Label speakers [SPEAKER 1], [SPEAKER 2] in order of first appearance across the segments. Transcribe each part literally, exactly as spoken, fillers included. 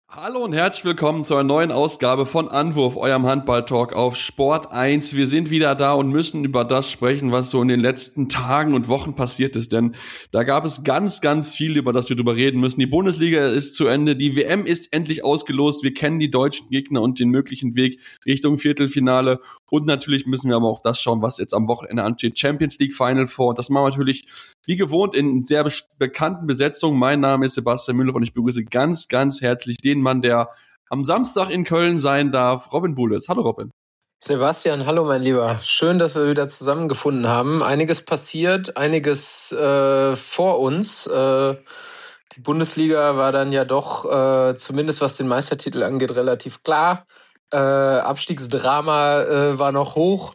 [SPEAKER 1] Hallo und herzlich willkommen zu einer neuen Ausgabe von Anwurf, eurem Handball-Talk auf Sport eins. Wir sind wieder da und müssen über das sprechen, was so in den letzten Tagen und Wochen passiert ist, denn da gab es ganz, ganz viel, über das wir drüber reden müssen. Die Bundesliga ist zu Ende, die W M ist endlich ausgelost, wir kennen die deutschen Gegner und den möglichen Weg Richtung Viertelfinale und natürlich müssen wir aber auf das schauen, was jetzt am Wochenende ansteht. Champions League Final Four, das machen wir natürlich wie gewohnt in sehr be- bekannten Besetzungen. Mein Name ist Sebastian Müller und ich begrüße ganz, ganz herzlich den Mann, der am Samstag in Köln sein darf, Robin Bulitz. Hallo Robin.
[SPEAKER 2] Sebastian, hallo mein Lieber. Schön, dass wir wieder zusammengefunden haben. Einiges passiert, einiges äh, vor uns. Äh, die Bundesliga war dann ja doch, äh, zumindest was den Meistertitel angeht, relativ klar. Äh, Abstiegsdrama äh, war noch hoch.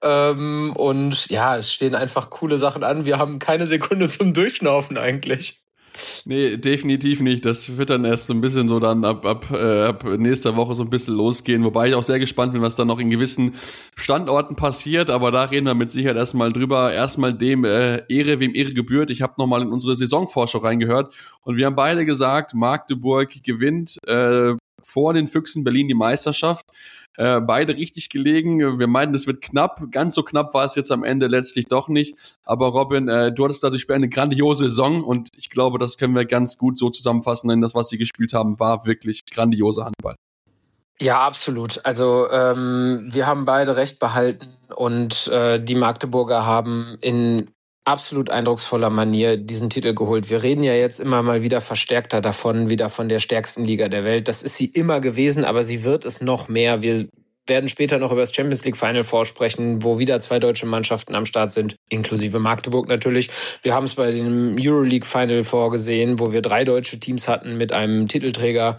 [SPEAKER 2] Ähm, und ja, es stehen einfach coole Sachen an. Wir haben keine Sekunde zum Durchschnaufen eigentlich.
[SPEAKER 1] Nee, definitiv nicht. Das wird dann erst so ein bisschen so dann ab, ab, äh, ab nächster Woche so ein bisschen losgehen. Wobei ich auch sehr gespannt bin, was dann noch in gewissen Standorten passiert. Aber da reden wir mit Sicherheit erstmal drüber. Erstmal dem äh, Ehre, wem Ehre gebührt. Ich habe nochmal in unsere Saisonvorschau reingehört. Und wir haben beide gesagt, Magdeburg gewinnt äh, vor den Füchsen Berlin die Meisterschaft. Äh, beide richtig gelegen. Wir meinten, es wird knapp. Ganz so knapp war es jetzt am Ende letztlich doch nicht. Aber Robin, äh, du hattest dadurch eine grandiose Saison und ich glaube, das können wir ganz gut so zusammenfassen, denn das, was sie gespielt haben, war wirklich grandioser Handball.
[SPEAKER 2] Ja, absolut. Also ähm, wir haben beide recht behalten und äh, die Magdeburger haben in absolut eindrucksvoller Manier diesen Titel geholt. Wir reden ja jetzt immer mal wieder verstärkter davon, wieder von der stärksten Liga der Welt. Das ist sie immer gewesen, aber sie wird es noch mehr. Wir werden später noch über das Champions League Final Four sprechen, wo wieder zwei deutsche Mannschaften am Start sind, inklusive Magdeburg natürlich. Wir haben es bei dem Euroleague Final Four gesehen, wo wir drei deutsche Teams hatten mit einem Titelträger.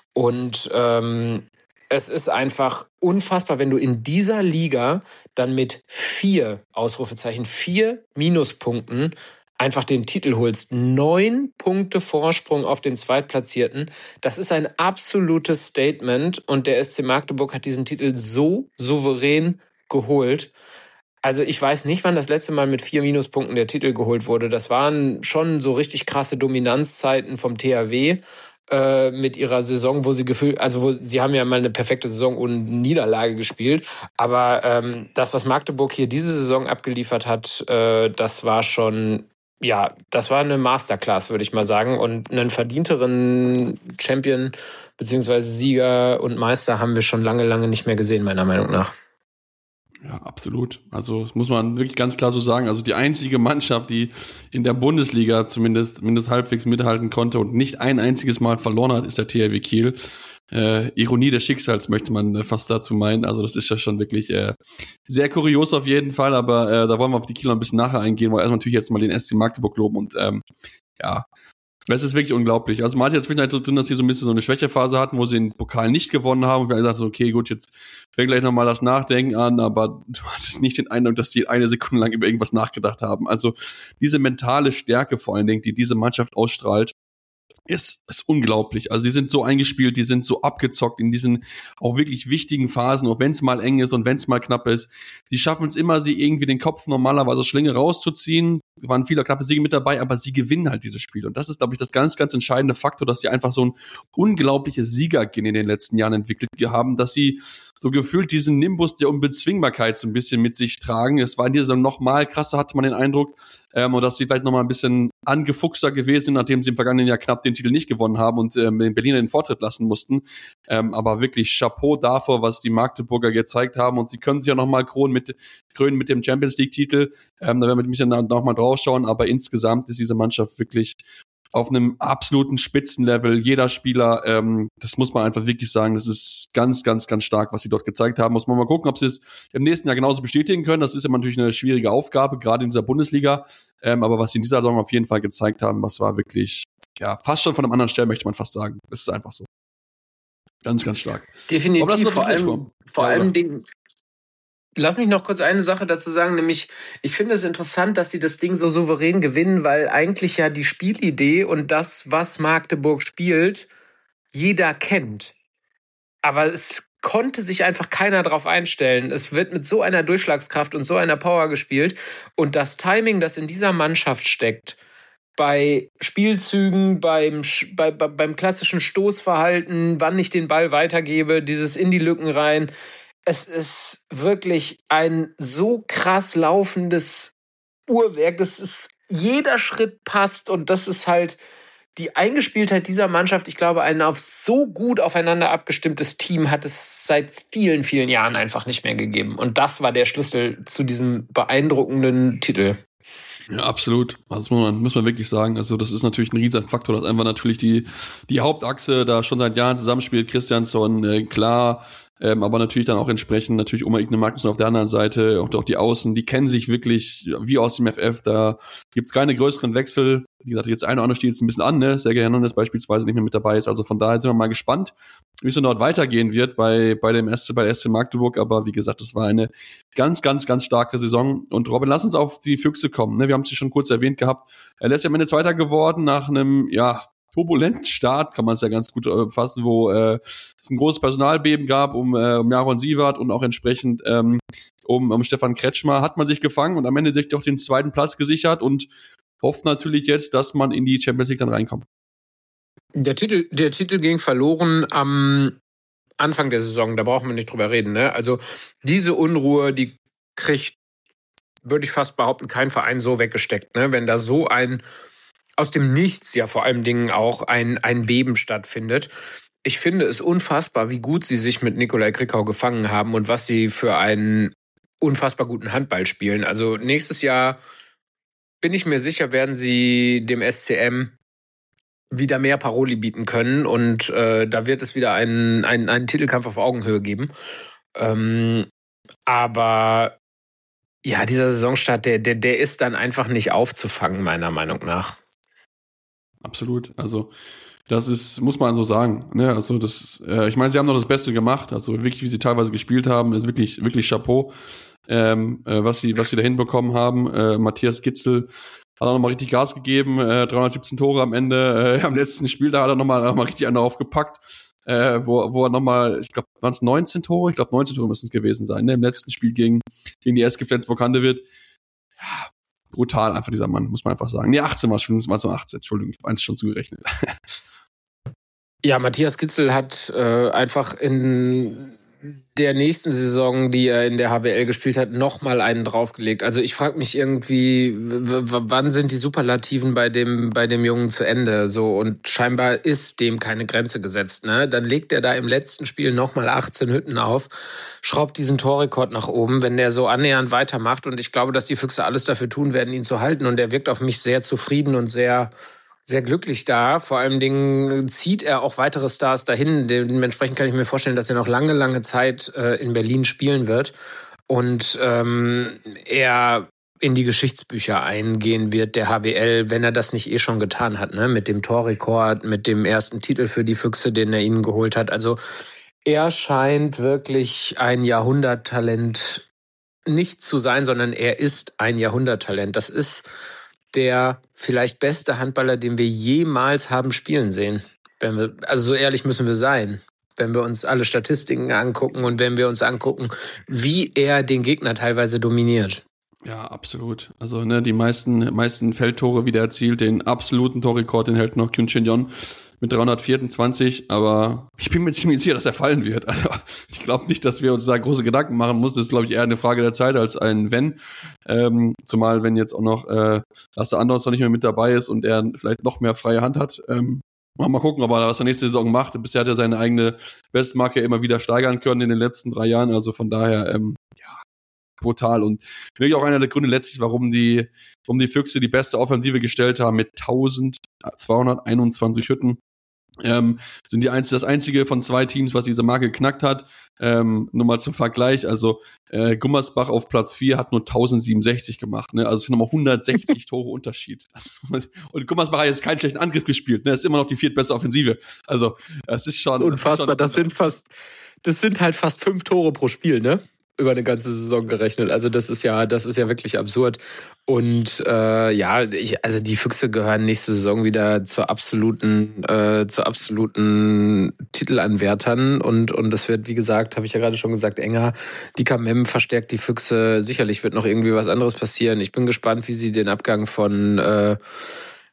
[SPEAKER 2] Und ähm, es ist einfach unfassbar, wenn du in dieser Liga dann mit vier, Ausrufezeichen, vier Minuspunkten einfach den Titel holst. Neun Punkte Vorsprung auf den Zweitplatzierten. Das ist ein absolutes Statement und der S C Magdeburg hat diesen Titel so souverän geholt. Also ich weiß nicht, wann das letzte Mal mit vier Minuspunkten der Titel geholt wurde. Das waren schon so richtig krasse Dominanzzeiten vom T H W äh, mit ihrer Saison, wo sie gefühlt, also wo sie haben ja mal eine perfekte Saison ohne Niederlage gespielt. Aber ähm, das, was Magdeburg hier diese Saison abgeliefert hat, äh, das war schon, ja, das war eine Masterclass, würde ich mal sagen. Und einen verdienteren Champion beziehungsweise Sieger und Meister haben wir schon lange, lange nicht mehr gesehen, meiner Meinung nach.
[SPEAKER 1] Ja, absolut. Also das muss man wirklich ganz klar so sagen. Also die einzige Mannschaft, die in der Bundesliga zumindest, zumindest halbwegs mithalten konnte und nicht ein einziges Mal verloren hat, ist der T H W Kiel. Äh, Ironie des Schicksals möchte man äh, fast dazu meinen. Also das ist ja schon wirklich äh, sehr kurios auf jeden Fall. Aber äh, da wollen wir auf die Kieler ein bisschen nachher eingehen, weil erstmal natürlich jetzt mal den S C Magdeburg loben und ähm, ja, das ist wirklich unglaublich. Also man hat jetzt vielleicht so drin, dass sie so ein bisschen so eine Schwächephase hatten, wo sie den Pokal nicht gewonnen haben. Und wir haben gesagt, so, okay, gut, jetzt fängt gleich nochmal das Nachdenken an, aber du hattest nicht den Eindruck, dass sie eine Sekunde lang über irgendwas nachgedacht haben. Also diese mentale Stärke vor allen Dingen, die diese Mannschaft ausstrahlt, ist, ist unglaublich. Also die sind so eingespielt, die sind so abgezockt in diesen auch wirklich wichtigen Phasen, auch wenn es mal eng ist und wenn es mal knapp ist. Sie schaffen es immer, sie irgendwie den Kopf normalerweise Schlinge rauszuziehen. Da waren viele knappe Siege mit dabei, aber sie gewinnen halt dieses Spiel. Und das ist, glaube ich, das ganz, ganz entscheidende Faktor, dass sie einfach so ein unglaubliches Siegergehen in den letzten Jahren entwickelt haben, dass sie so gefühlt diesen Nimbus der Unbezwingbarkeit so ein bisschen mit sich tragen. Es war in dieser Saison noch mal krasser, hatte man den Eindruck. Ähm, und dass sie vielleicht noch mal ein bisschen angefuchster gewesen sind, nachdem sie im vergangenen Jahr knapp den Titel nicht gewonnen haben und ähm, den Berliner den Vortritt lassen mussten. Ähm, aber wirklich Chapeau davor, was die Magdeburger gezeigt haben. Und sie können sich ja noch mal krönen mit, krönen mit dem Champions League-Titel. Ähm, da werden wir mich dann noch mal drauf schauen. Aber insgesamt ist diese Mannschaft wirklich auf einem absoluten Spitzenlevel. Jeder Spieler, ähm, das muss man einfach wirklich sagen, das ist ganz, ganz, ganz stark, was sie dort gezeigt haben. Muss man mal gucken, ob sie es im nächsten Jahr genauso bestätigen können. Das ist immer natürlich eine schwierige Aufgabe, gerade in dieser Bundesliga. Ähm, aber was sie in dieser Saison auf jeden Fall gezeigt haben, das war wirklich, ja, fast schon von einem anderen Stern, möchte man fast sagen. Das ist einfach so. Ganz, ganz stark.
[SPEAKER 2] Definitiv, vor allem, vor
[SPEAKER 1] ja,
[SPEAKER 2] allem Ding. Lass mich noch kurz eine Sache dazu sagen, nämlich ich finde es interessant, dass sie das Ding so souverän gewinnen, weil eigentlich ja die Spielidee und das, was Magdeburg spielt, jeder kennt. Aber es konnte sich einfach keiner drauf einstellen. Es wird mit so einer Durchschlagskraft und so einer Power gespielt und das Timing, das in dieser Mannschaft steckt, bei Spielzügen, beim, bei, bei, beim klassischen Stoßverhalten, wann ich den Ball weitergebe, dieses in die Lücken rein. Es ist wirklich ein so krass laufendes Uhrwerk. Das ist, jeder Schritt passt und das ist halt die Eingespieltheit dieser Mannschaft. Ich glaube, ein auf so gut aufeinander abgestimmtes Team hat es seit vielen, vielen Jahren einfach nicht mehr gegeben. Und das war der Schlüssel zu diesem beeindruckenden Titel.
[SPEAKER 1] Ja, absolut. Das muss man, muss man wirklich sagen. Also, das ist natürlich ein riesen Faktor, dass einfach natürlich die, die Hauptachse da schon seit Jahren zusammenspielt. Christiansson, äh, klar, ähm, aber natürlich dann auch entsprechend, natürlich Oma Igne Magnusson auf der anderen Seite, auch, auch die Außen, die kennen sich wirklich wie aus dem F F. Da gibt's keine größeren Wechsel. Wie gesagt, jetzt eine oder andere steht jetzt ein bisschen an, ne? Sergej Hernandez beispielsweise nicht mehr mit dabei ist. Also von daher sind wir mal gespannt, wie es so dort weitergehen wird bei, bei dem S C, bei der S C Magdeburg. Aber wie gesagt, das war eine ganz, ganz, ganz starke Saison. Und Robin, lass uns auf die Füchse kommen, ne? Wir haben es schon kurz erwähnt gehabt. Er ist ja am Ende Zweiter geworden nach einem, ja, turbulenten Start, kann man es ja ganz gut äh, fassen, wo äh, es ein großes Personalbeben gab um, äh, um Jaron Siewert und auch entsprechend ähm, um, um Stefan Kretschmer, hat man sich gefangen und am Ende sich doch den zweiten Platz gesichert und hofft natürlich jetzt, dass man in die Champions League dann reinkommt.
[SPEAKER 2] Der Titel, der Titel ging verloren am Anfang der Saison, da brauchen wir nicht drüber reden. Ne? Also diese Unruhe, die kriegt, würde ich fast behaupten, kein Verein so weggesteckt. Ne? Wenn da so ein aus dem Nichts ja vor allem Dingen auch ein, ein Beben stattfindet. Ich finde es unfassbar, wie gut sie sich mit Nikolai Krickau gefangen haben und was sie für einen unfassbar guten Handball spielen. Also nächstes Jahr bin ich mir sicher, werden sie dem S C M wieder mehr Paroli bieten können und äh, da wird es wieder einen, einen, einen Titelkampf auf Augenhöhe geben. Ähm, aber ja, dieser Saisonstart, der, der, der ist dann einfach nicht aufzufangen, meiner Meinung nach.
[SPEAKER 1] Absolut. Also das ist, muss man so sagen. Ne? Also das, äh, ich meine, sie haben noch das Beste gemacht. Also wirklich, wie sie teilweise gespielt haben, ist wirklich, wirklich Chapeau, ähm, äh, was sie, was sie da hinbekommen haben. Äh, Matthias Gitzel hat auch nochmal richtig Gas gegeben, äh, dreihundertsiebzehn Tore am Ende. Äh, am letzten Spiel, da hat er nochmal noch mal richtig einen aufgepackt, äh, wo, wo er nochmal, ich glaube, waren es neunzehn Tore? Ich glaube, neunzehn Tore müssen es gewesen sein. Ne? Im letzten Spiel gegen, gegen die S G Flensburg-Handewitt. Ja, brutal einfach dieser Mann, muss man einfach sagen. Nee, achtzehn war es schon, war es nur achtzehn, Entschuldigung, ich habe eins schon zugerechnet.
[SPEAKER 2] Ja, Matthias Gitzel hat äh, einfach in der nächsten Saison, die er in der H B L gespielt hat, nochmal einen draufgelegt. Also ich frage mich irgendwie, w- w- wann sind die Superlativen bei dem, bei dem Jungen zu Ende? So, und scheinbar ist dem keine Grenze gesetzt. Ne? Dann legt er da im letzten Spiel nochmal achtzehn Hütten auf, schraubt diesen Torrekord nach oben, wenn der so annähernd weitermacht. Und ich glaube, dass die Füchse alles dafür tun werden, ihn zu halten. Und er wirkt auf mich sehr zufrieden und sehr sehr glücklich da. Vor allen Dingen zieht er auch weitere Stars dahin. Dementsprechend kann ich mir vorstellen, dass er noch lange, lange Zeit äh, in Berlin spielen wird und ähm, er in die Geschichtsbücher eingehen wird, der H B L, wenn er das nicht eh schon getan hat, ne? Mit dem Torrekord, mit dem ersten Titel für die Füchse, den er ihnen geholt hat. Also er scheint wirklich ein Jahrhunderttalent nicht zu sein, sondern er ist ein Jahrhunderttalent. Das ist der vielleicht beste Handballer, den wir jemals haben spielen sehen. Wenn wir, also so ehrlich müssen wir sein. Wenn wir uns alle Statistiken angucken und wenn wir uns angucken, wie er den Gegner teilweise dominiert.
[SPEAKER 1] Ja, absolut. Also ne, die meisten meisten Feldtore wieder erzielt, den absoluten Torrekord, den hält noch Kyun Shin-yeon mit dreihundertvierundzwanzig, aber ich bin mir ziemlich sicher, dass er fallen wird. Also ich glaube nicht, dass wir uns da große Gedanken machen müssen. Das ist, glaube ich, eher eine Frage der Zeit als ein Wenn. Ähm, zumal, wenn jetzt auch noch äh, Lasse Andersson nicht mehr mit dabei ist und er vielleicht noch mehr freie Hand hat. Ähm, mal gucken, ob er was er nächste Saison macht. Bisher hat er seine eigene Bestmarke immer wieder steigern können in den letzten drei Jahren. Also von daher, ähm, ja, brutal. Und wirklich auch einer der Gründe letztlich, warum die, warum die Füchse die beste Offensive gestellt haben mit eintausendzweihunderteinundzwanzig Hütten. Ähm, sind die einzige, das einzige von zwei Teams, was diese Marke geknackt hat. Ähm, nur mal zum Vergleich, also äh, Gummersbach auf Platz vier hat nur tausendsiebenundsechzig gemacht, ne? Also es sind nochmal hundertsechzig Tore Unterschied. Und Gummersbach hat jetzt keinen schlechten Angriff gespielt, ne? Das ist immer noch die viertbeste Offensive. Also es ist schon
[SPEAKER 2] unfassbar.
[SPEAKER 1] Das, ist schon,
[SPEAKER 2] das sind fast, das sind halt fast fünf Tore pro Spiel, ne? Über eine ganze Saison gerechnet. Also das ist ja, das ist ja wirklich absurd. Und äh, ja, ich, also die Füchse gehören nächste Saison wieder zur absoluten, äh, zur absoluten Titelanwärtern. Und und das wird, wie gesagt, habe ich ja gerade schon gesagt, enger. Die K M M verstärkt die Füchse. Sicherlich wird noch irgendwie was anderes passieren. Ich bin gespannt, wie sie den Abgang von äh,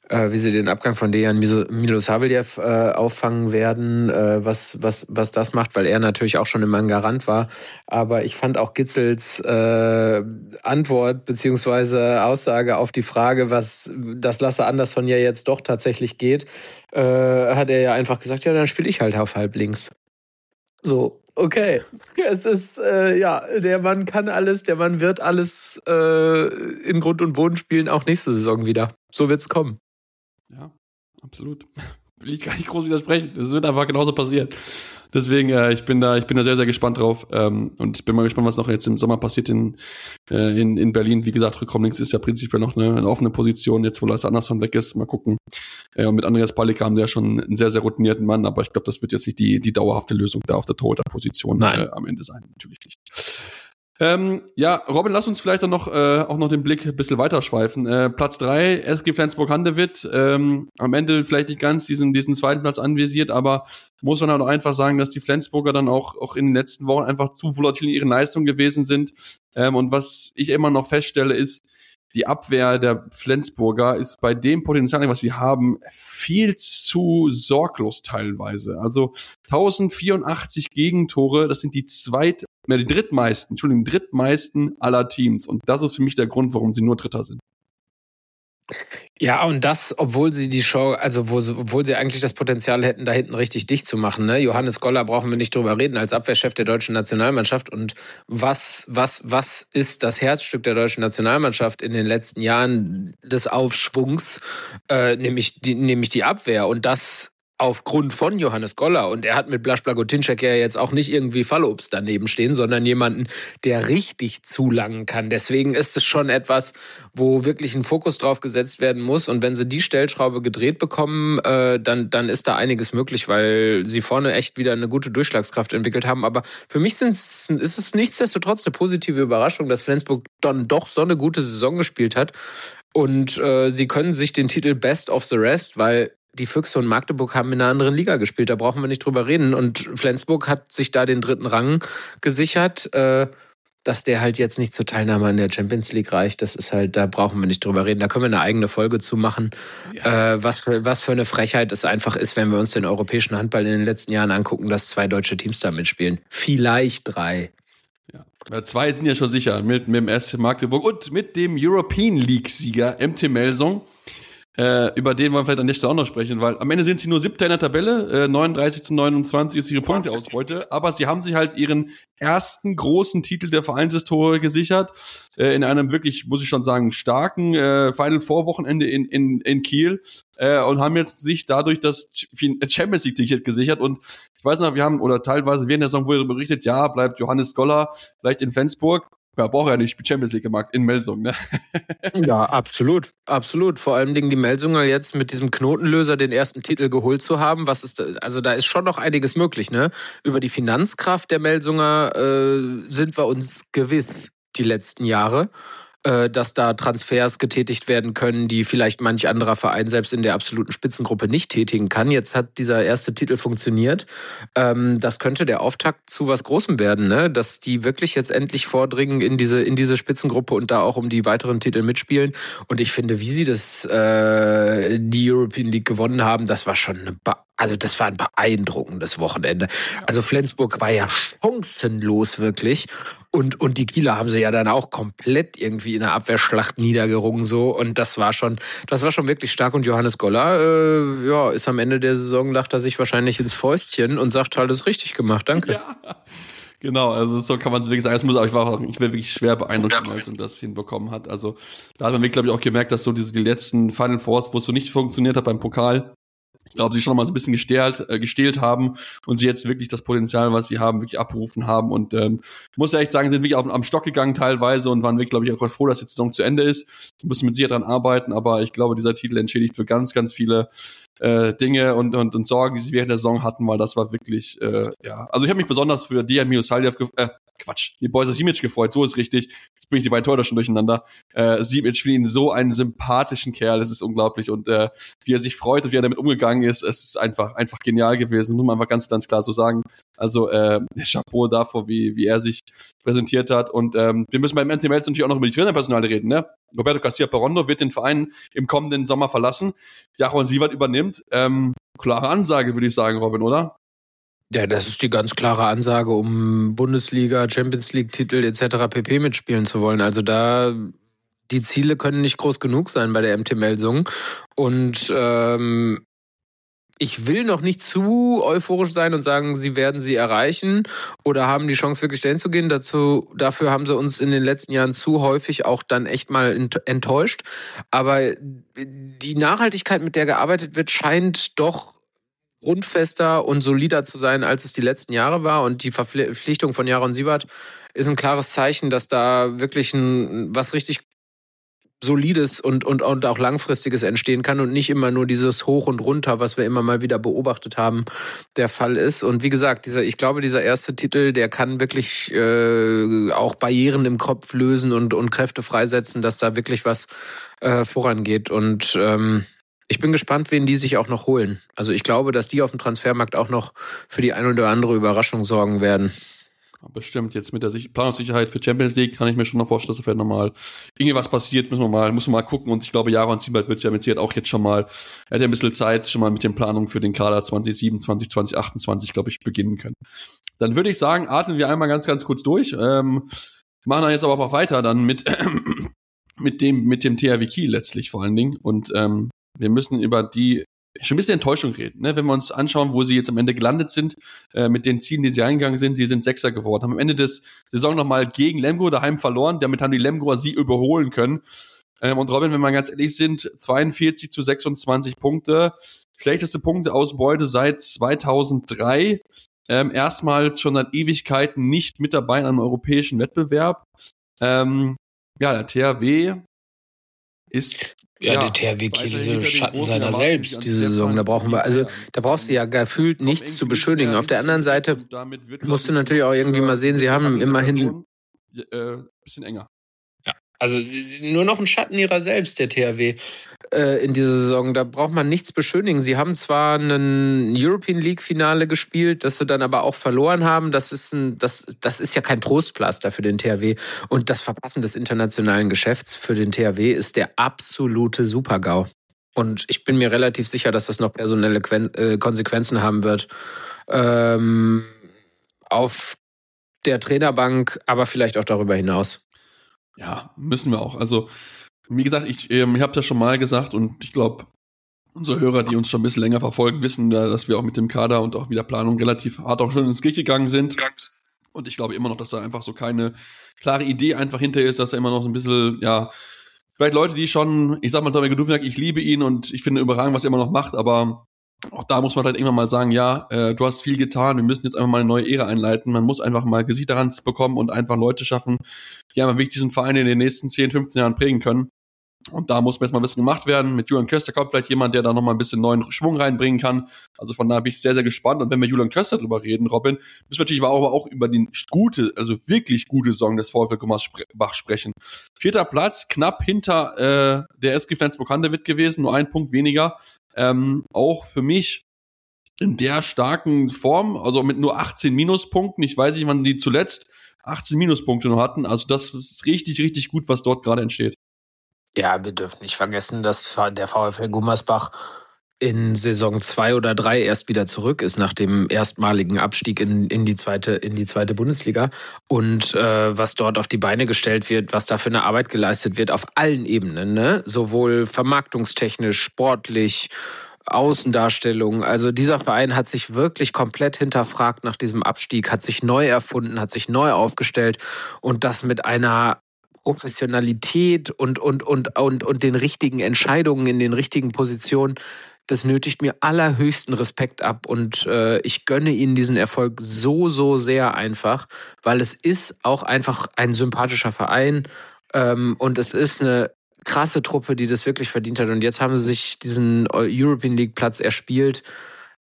[SPEAKER 2] äh, wie sie den Abgang von Dejan Milosavljev äh, auffangen werden, äh, was, was, was das macht, weil er natürlich auch schon immer ein Garant war. Aber ich fand auch Gitzels äh, Antwort beziehungsweise Aussage auf die Frage, was das Lasse Andersson ja jetzt doch tatsächlich geht, äh, hat er ja einfach gesagt, ja, dann spiele ich halt auf halb links. So, okay. Es ist, äh, ja, der Mann kann alles, der Mann wird alles äh, in Grund und Boden spielen, auch nächste Saison wieder. So wird's kommen.
[SPEAKER 1] Ja, absolut. Will ich gar nicht groß widersprechen. Das wird einfach genauso passieren. Deswegen, äh, ich bin da, ich bin da sehr, sehr gespannt drauf. Ähm, und ich bin mal gespannt, was noch jetzt im Sommer passiert in, äh, in, in Berlin. Wie gesagt, Rückraum links ist ja prinzipiell noch eine, eine offene Position. Jetzt, wo Lasse Andersson weg ist, mal gucken. Äh, und mit Andreas Ballik haben wir ja schon einen sehr, sehr routinierten Mann. Aber ich glaube, das wird jetzt nicht die, die dauerhafte Lösung da auf der Torhüter-Position äh, am Ende sein. Natürlich nicht. Ähm, ja, Robin, lass uns vielleicht dann noch äh, auch noch den Blick ein bisschen weiterschweifen. Äh, Platz drei, S G Flensburg-Handewitt, ähm, am Ende vielleicht nicht ganz diesen diesen zweiten Platz anvisiert, aber muss man halt auch einfach sagen, dass die Flensburger dann auch auch in den letzten Wochen einfach zu volatil in ihren Leistungen gewesen sind. Ähm, und was ich immer noch feststelle, ist, die Abwehr der Flensburger ist bei dem Potenzial, was sie haben, viel zu sorglos teilweise. Also tausendvierundachtzig Gegentore, das sind die zweit, äh, die drittmeisten, Entschuldigung, drittmeisten aller Teams. Und das ist für mich der Grund, warum sie nur Dritter sind.
[SPEAKER 2] Ja, und das, obwohl sie die Show, also wo, obwohl sie eigentlich das Potenzial hätten, da hinten richtig dicht zu machen. Ne? Johannes Goller brauchen wir nicht drüber reden, als Abwehrchef der deutschen Nationalmannschaft. Und was, was, was ist das Herzstück der deutschen Nationalmannschaft in den letzten Jahren des Aufschwungs, äh, nämlich die, nämlich die Abwehr. Und das aufgrund von Johannes Goller. Und er hat mit Blaž Blagotinšek ja jetzt auch nicht irgendwie Fallobst daneben stehen, sondern jemanden, der richtig zulangen kann. Deswegen ist es schon etwas, wo wirklich ein Fokus drauf gesetzt werden muss. Und wenn sie die Stellschraube gedreht bekommen, äh, dann, dann ist da einiges möglich, weil sie vorne echt wieder eine gute Durchschlagskraft entwickelt haben. Aber für mich sind's, ist es nichtsdestotrotz eine positive Überraschung, dass Flensburg dann doch so eine gute Saison gespielt hat. Und äh, sie können sich den Titel Best of the Rest, weil die Füchse und Magdeburg haben in einer anderen Liga gespielt, da brauchen wir nicht drüber reden. Und Flensburg hat sich da den dritten Rang gesichert. Äh, dass der halt jetzt nicht zur Teilnahme an der Champions League reicht, das ist halt, da brauchen wir nicht drüber reden. Da können wir eine eigene Folge zu machen. Ja. Äh, was für, was für eine Frechheit es einfach ist, wenn wir uns den europäischen Handball in den letzten Jahren angucken, dass zwei deutsche Teams da mitspielen. Vielleicht drei.
[SPEAKER 1] Ja, zwei sind ja schon sicher, mit, mit dem S C Magdeburg und mit dem European League-Sieger M T Melsung. Äh, über den wollen wir vielleicht an der Stelle auch noch sprechen, weil am Ende sind sie nur Siebter in der Tabelle, äh, neununddreißig zu neunundzwanzig ist ihre Punkteausbeute, aber sie haben sich halt ihren ersten großen Titel der Vereinshistorie gesichert, äh, in einem wirklich, muss ich schon sagen, starken äh, Final Four Wochenende in, in, in Kiel, äh, und haben jetzt sich dadurch das Champions League Ticket gesichert. Und ich weiß noch, wir haben, oder teilweise während der Saison wurde berichtet, ja, bleibt Johannes Goller vielleicht in Flensburg. Ja, braucht er nicht Champions League gemacht in Melsung, ne?
[SPEAKER 2] Ja, absolut, absolut. Vor allem Dingen die Melsunger jetzt mit diesem Knotenlöser den ersten Titel geholt zu haben, was ist, also da ist schon noch einiges möglich, ne? Über die Finanzkraft der Melsunger äh, sind wir uns gewiss die letzten Jahre, äh, dass da Transfers getätigt werden können, die vielleicht manch anderer Verein selbst in der absoluten Spitzengruppe nicht tätigen kann. Jetzt hat dieser erste Titel funktioniert. Ähm, das könnte der Auftakt zu was Großem werden, ne? Dass die wirklich jetzt endlich vordringen in diese, in diese Spitzengruppe und da auch um die weiteren Titel mitspielen. Und ich finde, wie sie das, äh, die European League gewonnen haben, das war schon eine Be- Also das war ein beeindruckendes Wochenende. Also Flensburg war ja chancenlos wirklich. Und, und die Kieler haben sie ja dann auch komplett irgendwie in der Abwehrschlacht niedergerungen so. Und das war schon, das war schon wirklich stark. Und Johannes Goller, äh, ja, ist am Ende der Saison, lacht er sich wahrscheinlich ins Fäustchen und sagt halt, das ist richtig gemacht, danke.
[SPEAKER 1] Ja. Genau, also so kann man wirklich sagen. Es muss, aber ich war auch, ich war wirklich schwer beeindruckt, als er das hinbekommen hat. Also da hat man wirklich, glaube ich, auch gemerkt, dass so diese die letzten Final Fours, wo es so nicht funktioniert hat beim Pokal, ich glaube, sie schon mal so ein bisschen gestählt, äh, gestählt haben und sie jetzt wirklich das Potenzial, was sie haben, wirklich abgerufen haben. Und ähm, muss ja echt sagen, sind wirklich auch am Stock gegangen teilweise und waren wirklich, glaube ich, auch froh, dass die Saison zu Ende ist. Wir müssen mit Sicherheit dran arbeiten, aber ich glaube, dieser Titel entschädigt für ganz, ganz viele äh, Dinge und, und, und Sorgen, die sie während der Saison hatten, weil das war wirklich, äh, ja. Also ich habe mich besonders für Dejan Milosavljev, äh, Quatsch, die Boys Simic gefreut, so ist richtig. Jetzt bringe ich die beiden Torhüter schon durcheinander. Äh, Simic, finde ihn so einen sympathischen Kerl, das ist unglaublich. Und äh, wie er sich freut und wie er damit umgegangen ist, es ist einfach einfach genial gewesen, muss man einfach ganz, ganz klar so sagen. Also äh, Chapeau davor, wie wie er sich präsentiert hat. Und ähm, wir müssen beim N T M natürlich auch noch über die Trainerpersonale reden, ne? Roberto Garcia-Parondo wird den Verein im kommenden Sommer verlassen. Jaron Siewert übernimmt. Ähm, klare Ansage, würde ich sagen, Robin, oder?
[SPEAKER 2] Ja, das ist die ganz klare Ansage, um Bundesliga, Champions League-Titel et cetera pp. Mitspielen zu wollen. Also da, die Ziele können nicht groß genug sein bei der M T Melsungen. Und ähm, ich will noch nicht zu euphorisch sein und sagen, sie werden sie erreichen oder haben die Chance, wirklich dahin zu gehen. Dazu, dafür haben sie uns in den letzten Jahren zu häufig auch dann echt mal enttäuscht. Aber die Nachhaltigkeit, mit der gearbeitet wird, scheint doch grundfester und solider zu sein, als es die letzten Jahre war. Und die Verpflichtung von Jaron Siewert ist ein klares Zeichen, dass da wirklich ein, was richtig Solides und, und, und auch Langfristiges entstehen kann und nicht immer nur dieses Hoch und Runter, was wir immer mal wieder beobachtet haben, der Fall ist. Und wie gesagt, dieser, ich glaube, dieser erste Titel, der kann wirklich äh, auch Barrieren im Kopf lösen und, und Kräfte freisetzen, dass da wirklich was äh, vorangeht. Und ähm, ich bin gespannt, wen die sich auch noch holen. Also ich glaube, dass die auf dem Transfermarkt auch noch für die ein oder andere Überraschung sorgen werden.
[SPEAKER 1] Bestimmt, jetzt mit der Planungssicherheit für Champions League kann ich mir schon noch vorstellen, dass da vielleicht nochmal irgendwas passiert, müssen wir mal, müssen wir mal gucken. Und ich glaube, Jaron Siebert wird ja mit Sicherheit auch jetzt schon mal, er hat ja ein bisschen Zeit, schon mal mit den Planungen für den Kader zwanzig siebenundzwanzig, zwanzig achtundzwanzig, glaube ich, beginnen können. Dann würde ich sagen, atmen wir einmal ganz, ganz kurz durch. Ähm, machen dann jetzt aber auch weiter dann mit, mit dem, mit dem T H W Kiel letztlich vor allen Dingen. Und ähm, wir müssen über die schon ein bisschen Enttäuschung reden, ne? Wenn wir uns anschauen, wo sie jetzt am Ende gelandet sind, äh, mit den Zielen, die sie eingegangen sind, sie sind Sechster geworden, haben am Ende des Saison nochmal gegen Lemgo daheim verloren, damit haben die Lemgoer sie überholen können. Ähm, und Robin, wenn wir ganz ehrlich sind, zweiundvierzig zu sechsundzwanzig Punkte, schlechteste Punkteausbeute seit zweitausenddrei, ähm, erstmals schon seit Ewigkeiten nicht mit dabei in einem europäischen Wettbewerb. Ähm, ja, der T H W ist
[SPEAKER 2] Ja, ja, der T H W Kiel ist so Schatten seiner selbst diese Saison. Da brauchen wir, also da brauchst du ja gefühlt nichts zu beschönigen. Auf der anderen Seite musst du natürlich auch irgendwie mal sehen, sie haben immerhin
[SPEAKER 1] äh, bisschen enger.
[SPEAKER 2] Ja, also nur noch ein Schatten ihrer selbst, der T H W äh, in dieser Saison. Da braucht man nichts beschönigen. Sie haben zwar ein European League Finale gespielt, das sie dann aber auch verloren haben. Das ist ein, das, das ist ja kein Trostpflaster für den T H W. Und das Verpassen des internationalen Geschäfts für den T H W ist der absolute Super-GAU. Und ich bin mir relativ sicher, dass das noch personelle Quen- äh, Konsequenzen haben wird. Ähm, auf der Trainerbank, aber vielleicht auch darüber hinaus.
[SPEAKER 1] Ja, müssen wir auch. Also wie gesagt, ich, ähm, ich habe das schon mal gesagt und ich glaube, unsere Hörer, die uns schon ein bisschen länger verfolgen, wissen, dass wir auch mit dem Kader und auch mit der Planung relativ hart auch schon ins Gericht gegangen sind. Und ich glaube immer noch, dass da einfach so keine klare Idee einfach hinter ist, dass da immer noch so ein bisschen, ja, vielleicht Leute, die schon, ich sag mal, Dominik Duvniak, ich liebe ihn und ich finde überragend, was er immer noch macht, aber auch da muss man halt irgendwann mal sagen, ja, äh, du hast viel getan, wir müssen jetzt einfach mal eine neue Ära einleiten, man muss einfach mal Gesichter daran bekommen und einfach Leute schaffen, die einfach wirklich diesen Verein in den nächsten zehn, fünfzehn Jahren prägen können. Und da muss jetzt mal ein bisschen gemacht werden. Mit Julian Köster kommt vielleicht jemand, der da nochmal ein bisschen neuen Schwung reinbringen kann. Also von da bin ich sehr, sehr gespannt. Und wenn wir Julian Köster drüber reden, Robin, müssen wir natürlich aber auch, auch über die gute, also wirklich gute Saison des VfL Gummersbach sprechen. Vierter Platz, knapp hinter äh, der S G Flensburg-Handewitt gewesen, nur ein Punkt weniger. Ähm, auch für mich in der starken Form, also mit nur achtzehn Minuspunkten. Ich weiß nicht, wann die zuletzt achtzehn Minuspunkte nur hatten. Also das ist richtig, richtig gut, was dort gerade entsteht.
[SPEAKER 2] Ja, wir dürfen nicht vergessen, dass der VfL Gummersbach in Saison zwei oder drei erst wieder zurück ist nach dem erstmaligen Abstieg in, in, die, zweite, in die zweite Bundesliga. Und äh, was dort auf die Beine gestellt wird, was da für eine Arbeit geleistet wird, auf allen Ebenen, ne? Sowohl vermarktungstechnisch, sportlich, Außendarstellung. Also dieser Verein hat sich wirklich komplett hinterfragt nach diesem Abstieg, hat sich neu erfunden, hat sich neu aufgestellt und das mit einer Professionalität und, und, und, und, und den richtigen Entscheidungen in den richtigen Positionen, das nötigt mir allerhöchsten Respekt ab und äh, ich gönne ihnen diesen Erfolg so, so sehr einfach, weil es ist auch einfach ein sympathischer Verein ähm, und es ist eine krasse Truppe, die das wirklich verdient hat und jetzt haben sie sich diesen European League Platz erspielt.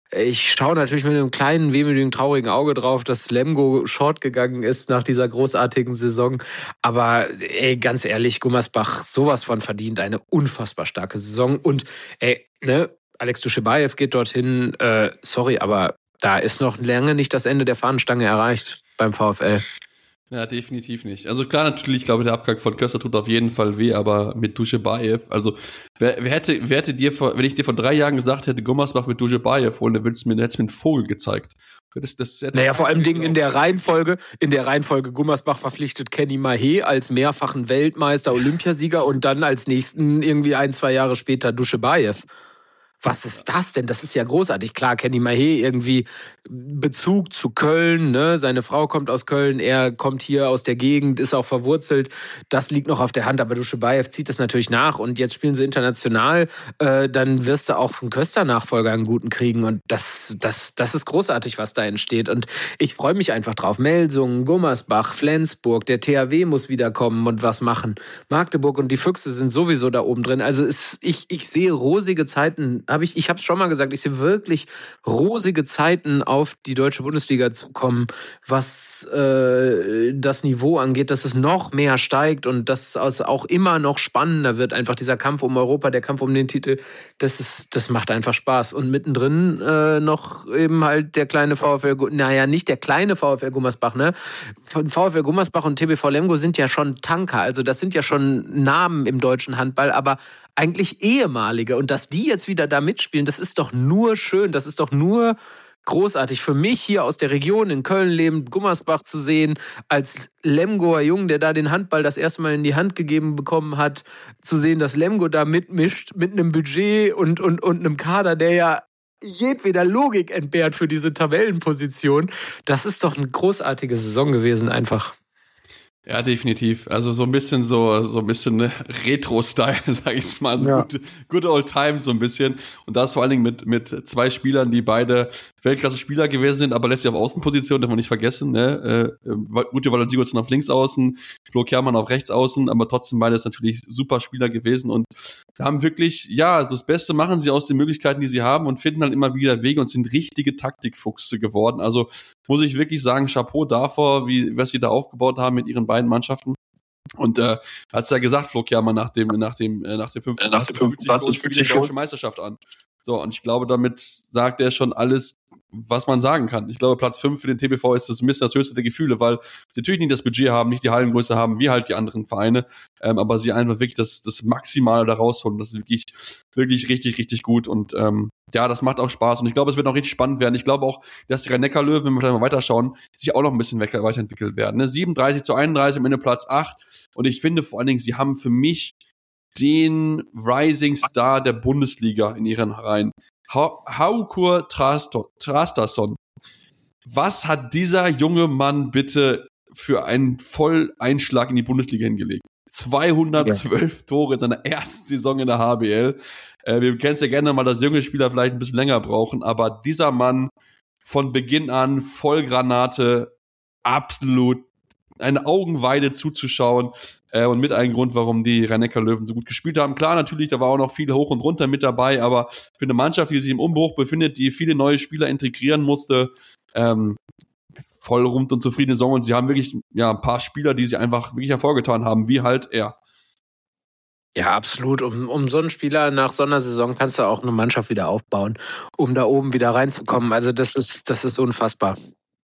[SPEAKER 2] Ich schaue natürlich mit einem kleinen, wehmütigen, traurigen Auge drauf, dass Lemgo short gegangen ist nach dieser großartigen Saison. Aber ey, ganz ehrlich, Gummersbach sowas von verdient. Eine unfassbar starke Saison. Und ey, ne, Alex Duschebaev geht dorthin. Äh, sorry, aber da ist noch lange nicht das Ende der Fahnenstange erreicht beim VfL.
[SPEAKER 1] Ja, definitiv nicht. Also klar, natürlich, ich glaube, der Abgang von Köster tut auf jeden Fall weh, aber mit Duschebaev, also wer, wer hätte, wer hätte dir vor, wenn ich dir vor drei Jahren gesagt hätte, Gummersbach wird Duschebaev holen, dann hättest du mir, hättest mir einen Vogel gezeigt. Das, das
[SPEAKER 2] naja, vor allem Dingen in der Reihenfolge, in der Reihenfolge Gummersbach verpflichtet Kenny Mahé als mehrfachen Weltmeister, Olympiasieger und dann als nächsten irgendwie ein, zwei Jahre später Duschebaev. Was ist das denn? Das ist ja großartig. Klar, Kenny Mahé irgendwie Bezug zu Köln, ne? Seine Frau kommt aus Köln, er kommt hier aus der Gegend, ist auch verwurzelt. Das liegt noch auf der Hand, aber Duschebaev zieht das natürlich nach und jetzt spielen sie international, äh, dann wirst du auch vom Köster-Nachfolger einen guten kriegen und das, das, das ist großartig, was da entsteht und ich freue mich einfach drauf. Melsungen, Gummersbach, Flensburg, der T H W muss wiederkommen und was machen. Magdeburg und die Füchse sind sowieso da oben drin. Also es, ich, ich sehe rosige Zeiten. Hab ich ich habe es schon mal gesagt, ich sehe wirklich rosige Zeiten auf die deutsche Bundesliga zukommen, was äh, das Niveau angeht, dass es noch mehr steigt und dass es auch immer noch spannender wird. Einfach dieser Kampf um Europa, der Kampf um den Titel, das ist, das macht einfach Spaß. Und mittendrin äh, noch eben halt der kleine VfL, naja, nicht der kleine VfL Gummersbach, ne? Von VfL Gummersbach und T B V Lemgo sind ja schon Tanker, also das sind ja schon Namen im deutschen Handball, aber eigentlich ehemalige. Und dass die jetzt wieder da mitspielen, das ist doch nur schön, das ist doch nur großartig für mich hier aus der Region in Köln lebend, Gummersbach zu sehen, als Lemgoer Jung, der da den Handball das erste Mal in die Hand gegeben bekommen hat, zu sehen, dass Lemgo da mitmischt mit einem Budget und, und, und einem Kader, der ja jedweder Logik entbehrt für diese Tabellenposition. Das ist doch eine großartige Saison gewesen einfach.
[SPEAKER 1] Ja, definitiv. Also so ein bisschen so so ein bisschen ne, Retro-Style, sag ich mal, so ja. good, good old time so ein bisschen. Und das vor allen Dingen mit mit zwei Spielern, die beide Weltklasse-Spieler gewesen sind, aber letztlich auf Außenposition, darf man nicht vergessen. Ne? Äh, Gute Valentin Sigurdsson auf links außen, Flo Kermann auf rechts außen, aber trotzdem beides natürlich super Spieler gewesen und haben wirklich, ja, also das Beste machen sie aus den Möglichkeiten, die sie haben und finden halt immer wieder Wege und sind richtige Taktikfuchse geworden. Also muss ich wirklich sagen, Chapeau davor, wie was sie da aufgebaut haben mit ihren beiden Mannschaften. Und äh, hat's ja gesagt, Flo Kermann nach dem nach dem äh, nach dem fünften
[SPEAKER 3] nach dem fünften Platz
[SPEAKER 1] fühlt sich die deutsche Meisterschaft an. So, und ich glaube, damit sagt er schon alles, was man sagen kann. Ich glaube, Platz fünf für den T B V ist das ein bisschen das höchste der Gefühle, weil sie natürlich nicht das Budget haben, nicht die Hallengröße haben, wie halt die anderen Vereine, ähm, aber sie einfach wirklich das, das Maximale da rausholen. Das ist wirklich, wirklich richtig, richtig gut und ähm, ja, das macht auch Spaß und ich glaube, es wird noch richtig spannend werden. Ich glaube auch, dass die Rhein-Neckar-Löwen, wenn wir gleich mal weiterschauen, sich auch noch ein bisschen weiterentwickelt werden. Ne? siebenunddreißig zu einunddreißig, am Ende Platz acht und ich finde vor allen Dingen, sie haben für mich den Rising Star der Bundesliga in ihren Reihen. Ha- Haukur Trasto- Trastason. Was hat dieser junge Mann bitte für einen Volleinschlag in die Bundesliga hingelegt? zweihundertzwölf ja. Tore in seiner ersten Saison in der H B L. Äh, wir kennen es ja gerne mal, dass junge Spieler vielleicht ein bisschen länger brauchen, aber dieser Mann von Beginn an Vollgranate, absolut eine Augenweide zuzuschauen äh, und mit einem Grund, warum die Rhein-Neckar-Löwen so gut gespielt haben. Klar, natürlich, da war auch noch viel hoch und runter mit dabei, aber für eine Mannschaft, die sich im Umbruch befindet, die viele neue Spieler integrieren musste, ähm, voll rund und zufriedene Saison und sie haben wirklich ja ein paar Spieler, die sie einfach wirklich hervorgetan haben, wie halt er.
[SPEAKER 2] Ja, absolut. Um, um so einen Spieler nach so einer Saison kannst du auch eine Mannschaft wieder aufbauen, um da oben wieder reinzukommen. Also das ist, das ist unfassbar.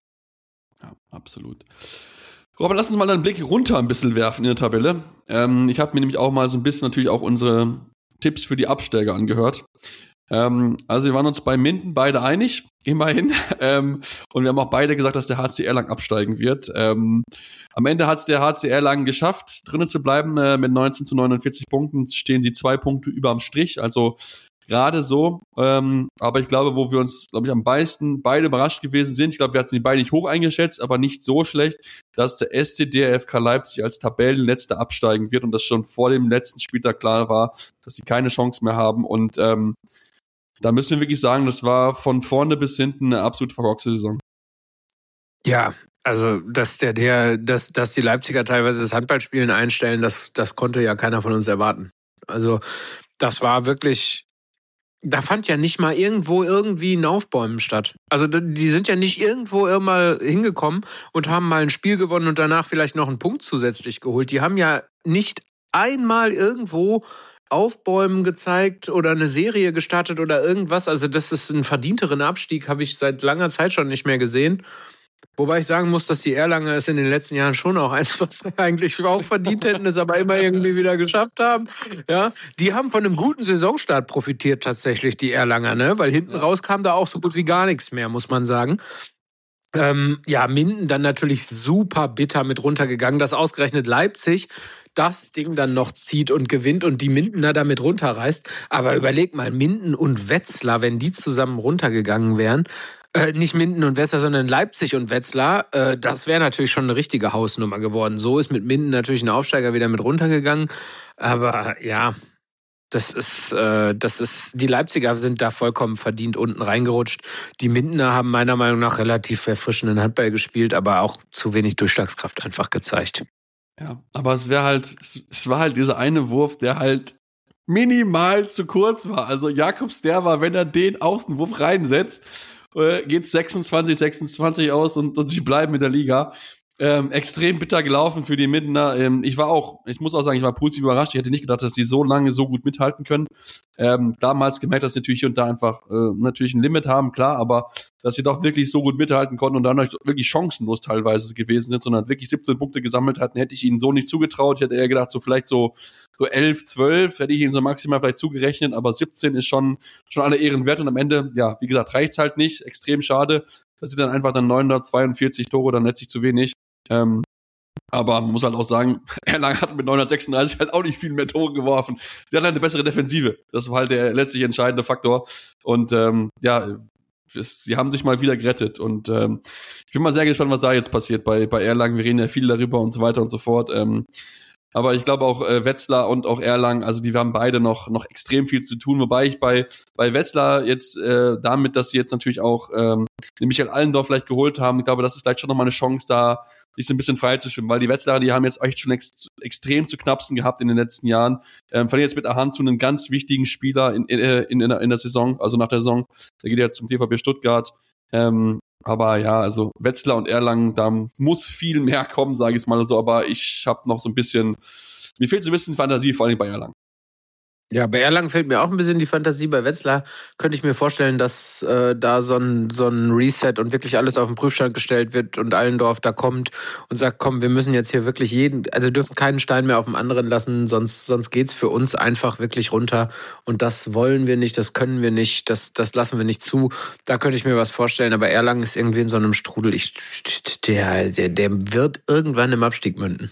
[SPEAKER 1] Ja, absolut. Robert, lass uns mal einen Blick runter ein bisschen werfen in der Tabelle. Ähm, ich habe mir nämlich auch mal so ein bisschen natürlich auch unsere Tipps für die Absteiger angehört. Ähm, also wir waren uns bei Minden beide einig, immerhin. Ähm, und wir haben auch beide gesagt, dass der H C Erlangen absteigen wird. Ähm, am Ende hat es der H C Erlangen geschafft, drinnen zu bleiben. Äh, mit neunzehn zu neunundvierzig Punkten stehen sie zwei Punkte über am Strich. Also gerade so, ähm, aber ich glaube, wo wir uns, glaube ich, am meisten beide überrascht gewesen sind, ich glaube, wir hatten sie beide nicht hoch eingeschätzt, aber nicht so schlecht, dass der S C D F K Leipzig als Tabellenletzter absteigen wird und das schon vor dem letzten Spieltag klar war, dass sie keine Chance mehr haben und ähm, da müssen wir wirklich sagen, das war von vorne bis hinten eine absolut verkorkste Saison.
[SPEAKER 2] Ja, also dass der, der, dass, dass die Leipziger teilweise das Handballspielen einstellen, das, das konnte ja keiner von uns erwarten. Also das war wirklich da fand ja nicht mal irgendwo irgendwie ein Aufbäumen statt. Also die sind ja nicht irgendwo mal hingekommen und haben mal ein Spiel gewonnen und danach vielleicht noch einen Punkt zusätzlich geholt. Die haben ja nicht einmal irgendwo Aufbäumen gezeigt oder eine Serie gestartet oder irgendwas. Also das ist ein verdienteren Abstieg, habe ich seit langer Zeit schon nicht mehr gesehen. Wobei ich sagen muss, dass die Erlanger es in den letzten Jahren schon auch eins eigentlich auch verdient hätten, es aber immer irgendwie wieder geschafft haben. Ja, die haben von einem guten Saisonstart profitiert tatsächlich, die Erlanger, ne? Weil hinten raus kam da auch so gut wie gar nichts mehr, muss man sagen. Ähm, ja, Minden dann natürlich super bitter mit runtergegangen, dass ausgerechnet Leipzig das Ding dann noch zieht und gewinnt und die Mindener damit runterreißt. Aber überleg mal, Minden und Wetzlar, wenn die zusammen runtergegangen wären, Äh, nicht Minden und Wetzlar, sondern Leipzig und Wetzlar, äh, das wäre natürlich schon eine richtige Hausnummer geworden. So ist mit Minden natürlich ein Aufsteiger wieder mit runtergegangen. Aber ja, das ist, äh, das ist, die Leipziger sind da vollkommen verdient unten reingerutscht. Die Mindener haben meiner Meinung nach relativ erfrischenden Handball gespielt, aber auch zu wenig Durchschlagskraft einfach gezeigt.
[SPEAKER 1] Ja, aber es wäre halt, es, es war halt dieser eine Wurf, der halt minimal zu kurz war. Also Jakobs, der war, wenn er den Außenwurf reinsetzt, äh, geht's sechsundzwanzig sechsundzwanzig aus und, und sie bleiben in der Liga. Ähm, extrem bitter gelaufen für die Mindener. Ähm, ich war auch, ich muss auch sagen, ich war positiv überrascht. Ich hätte nicht gedacht, dass die so lange so gut mithalten können. Ähm, damals gemerkt, dass sie natürlich hier und da einfach äh, natürlich ein Limit haben, klar, aber dass sie doch wirklich so gut mithalten konnten und dann wirklich chancenlos teilweise gewesen sind, sondern wirklich siebzehn Punkte gesammelt hatten, hätte ich ihnen so nicht zugetraut. Ich hätte eher gedacht, so vielleicht so so elf, zwölf hätte ich ihnen so maximal vielleicht zugerechnet, aber siebzehn ist schon schon alle Ehren wert und am Ende, ja, wie gesagt, reicht's halt nicht. Extrem schade. Das sind dann einfach dann neunhundertzweiundvierzig Tore, dann letztlich zu wenig. Ähm, aber man muss halt auch sagen, Erlangen hat mit neunhundertsechsunddreißig halt auch nicht viel mehr Tore geworfen. Sie hatten halt eine bessere Defensive. Das war halt der letztlich entscheidende Faktor. Und ähm, ja, es, sie haben sich mal wieder gerettet. Und ähm, ich bin mal sehr gespannt, was da jetzt passiert bei, bei Erlangen. Wir reden ja viel darüber und so weiter und so fort. Ähm, aber ich glaube auch äh, Wetzlar und auch Erlangen, also die haben beide noch noch extrem viel zu tun. Wobei ich bei bei Wetzlar jetzt äh, damit, dass sie jetzt natürlich auch ähm, den Michael Allendorf vielleicht geholt haben, ich glaube, das ist vielleicht schon nochmal eine Chance da, sich so ein bisschen freizuschwimmen, weil die Wetzlarer, die haben jetzt echt schon ex- extrem zu knapsen gehabt in den letzten Jahren. Ähm, verlieren jetzt mit der Hand zu einem ganz wichtigen Spieler in, in, in, in, der, in der Saison, also nach der Saison. Der geht jetzt zum T V B Stuttgart. Ähm, aber ja, also Wetzlar und Erlangen, da muss viel mehr kommen, sage ich es mal so. Aber ich habe noch so ein bisschen, mir fehlt so ein bisschen Fantasie, vor allem bei Erlangen.
[SPEAKER 2] Ja, bei Erlangen fehlt mir auch ein bisschen die Fantasie. Bei Wetzlar könnte ich mir vorstellen, dass äh, da so ein, so ein Reset und wirklich alles auf den Prüfstand gestellt wird und Allendorf da kommt und sagt, komm, wir müssen jetzt hier wirklich jeden, also dürfen keinen Stein mehr auf dem anderen lassen, sonst, sonst geht's für uns einfach wirklich runter. Und das wollen wir nicht, das können wir nicht, das, das lassen wir nicht zu. Da könnte ich mir was vorstellen, aber Erlangen ist irgendwie in so einem Strudel. Ich, der, der, der wird irgendwann im Abstieg münden.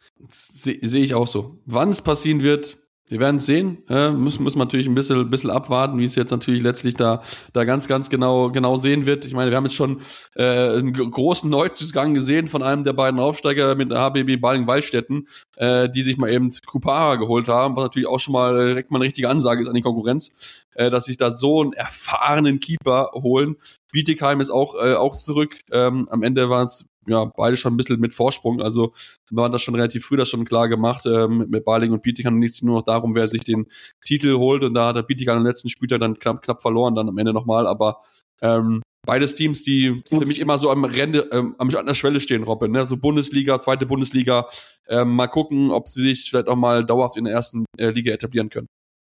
[SPEAKER 1] Sehe seh ich auch so. Wann es passieren wird, wir werden es sehen. Äh, müssen, müssen wir natürlich ein bisschen, bisschen abwarten, wie es jetzt natürlich letztlich da, da ganz, ganz genau, genau sehen wird. Ich meine, wir haben jetzt schon äh, einen großen Neuzugang gesehen von einem der beiden Aufsteiger mit der H B B Balingen-Waldstätten, äh, die sich mal eben Kupara geholt haben, was natürlich auch schon mal direkt mal eine richtige Ansage ist an die Konkurrenz, äh, dass sich da so einen erfahrenen Keeper holen. Bietigheim ist auch, äh, auch zurück. Ähm, am Ende waren es ja, beide schon ein bisschen mit Vorsprung, also wir waren das schon relativ früh das schon klar gemacht, ähm, mit Baling und Bietigheim nichts nur noch darum, wer sich den Titel holt und da hat der Bietigheim am letzten Spieltag dann knapp, knapp verloren, dann am Ende nochmal, aber ähm, beides Teams, die für mich immer so am Rande, ähm, an der Schwelle stehen, Robin, ne? So Bundesliga, zweite Bundesliga, ähm, mal gucken, ob sie sich vielleicht auch mal dauerhaft in der ersten äh, Liga etablieren können.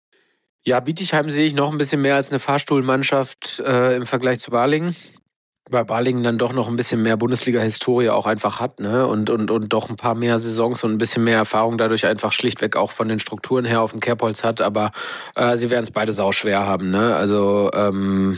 [SPEAKER 2] Ja, Bietigheim sehe ich noch ein bisschen mehr als eine Fahrstuhlmannschaft äh, im Vergleich zu Balingen. Weil Balingen dann doch noch ein bisschen mehr Bundesliga-Historie auch einfach hat, ne? Und, und, und doch ein paar mehr Saisons und ein bisschen mehr Erfahrung dadurch einfach schlichtweg auch von den Strukturen her auf dem Kerbholz hat. Aber äh, sie werden es beide sauschwer haben, ne? Also ähm,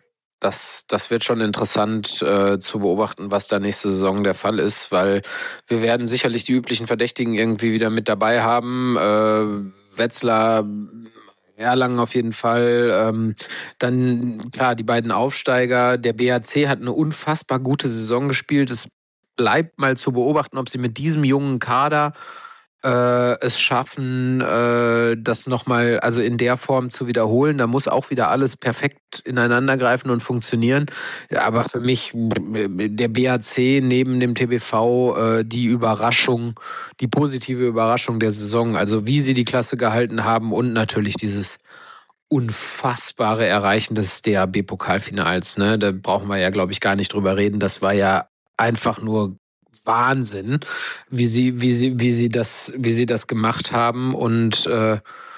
[SPEAKER 2] das, das wird schon interessant äh, zu beobachten, was da nächste Saison der Fall ist, weil wir werden sicherlich die üblichen Verdächtigen irgendwie wieder mit dabei haben. Äh, Wetzlar, Erlangen auf jeden Fall. Ähm, dann, klar, die beiden Aufsteiger. Der B H C hat eine unfassbar gute Saison gespielt. Es bleibt mal zu beobachten, ob sie mit diesem jungen Kader äh, es schaffen, äh, das nochmal, also in der Form zu wiederholen. Da muss auch wieder alles perfekt ineinandergreifen und funktionieren. Ja, aber für mich der B H C neben dem T B V äh, die Überraschung, die positive Überraschung der Saison. Also wie sie die Klasse gehalten haben und natürlich dieses unfassbare Erreichen des D H B-Pokalfinals, ne? Da brauchen wir ja, glaube ich, gar nicht drüber reden. Das war ja einfach nur Wahnsinn, wie sie, wie sie, wie sie das, wie sie das gemacht haben. Und äh,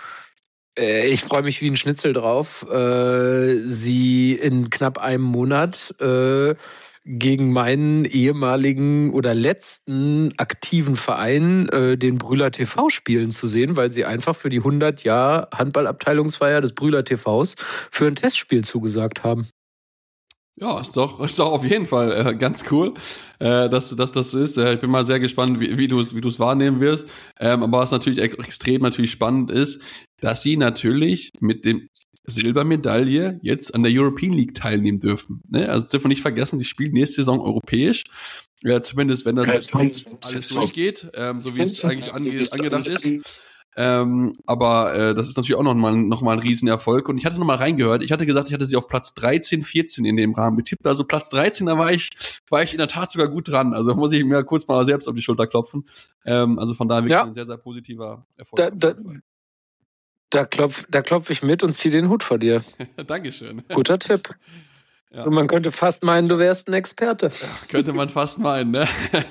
[SPEAKER 2] ich freue mich wie ein Schnitzel drauf, äh, sie in knapp einem Monat äh, gegen meinen ehemaligen oder letzten aktiven Verein, äh, den Brühler T V, spielen zu sehen, weil sie einfach für die hundert Jahr Handballabteilungsfeier des Brühler T Vs für ein Testspiel zugesagt haben.
[SPEAKER 1] Ja, ist doch, ist doch auf jeden Fall äh, ganz cool, äh, dass, dass das so ist. Äh, ich bin mal sehr gespannt, wie, wie du es wie du es wahrnehmen wirst. Ähm, aber was natürlich ex- extrem natürlich spannend ist, dass sie natürlich mit dem Silbermedaille jetzt an der European League teilnehmen dürfen. Ne? Also das dürfen wir nicht vergessen, die spielen nächste Saison europäisch. Ja, zumindest wenn das jetzt alles durchgeht, ähm, so wie es eigentlich ange- angedacht ist. Ähm, aber äh, das ist natürlich auch noch mal, noch mal ein Riesenerfolg. Und ich hatte noch mal reingehört. Ich hatte gesagt, ich hatte sie auf Platz dreizehn, vierzehn in dem Rahmen getippt. Also Platz dreizehn, da war ich, war ich in der Tat sogar gut dran. Also muss ich mir kurz mal selbst auf die Schulter klopfen. Ähm, also von daher wirklich ja. ein sehr, sehr positiver Erfolg.
[SPEAKER 2] Da, da, da klopf, da klopf ich mit und zieh den Hut vor dir.
[SPEAKER 1] Dankeschön.
[SPEAKER 2] Guter Tipp. Ja. Und man könnte fast meinen, du wärst ein Experte.
[SPEAKER 1] Ja, könnte man fast meinen, ne?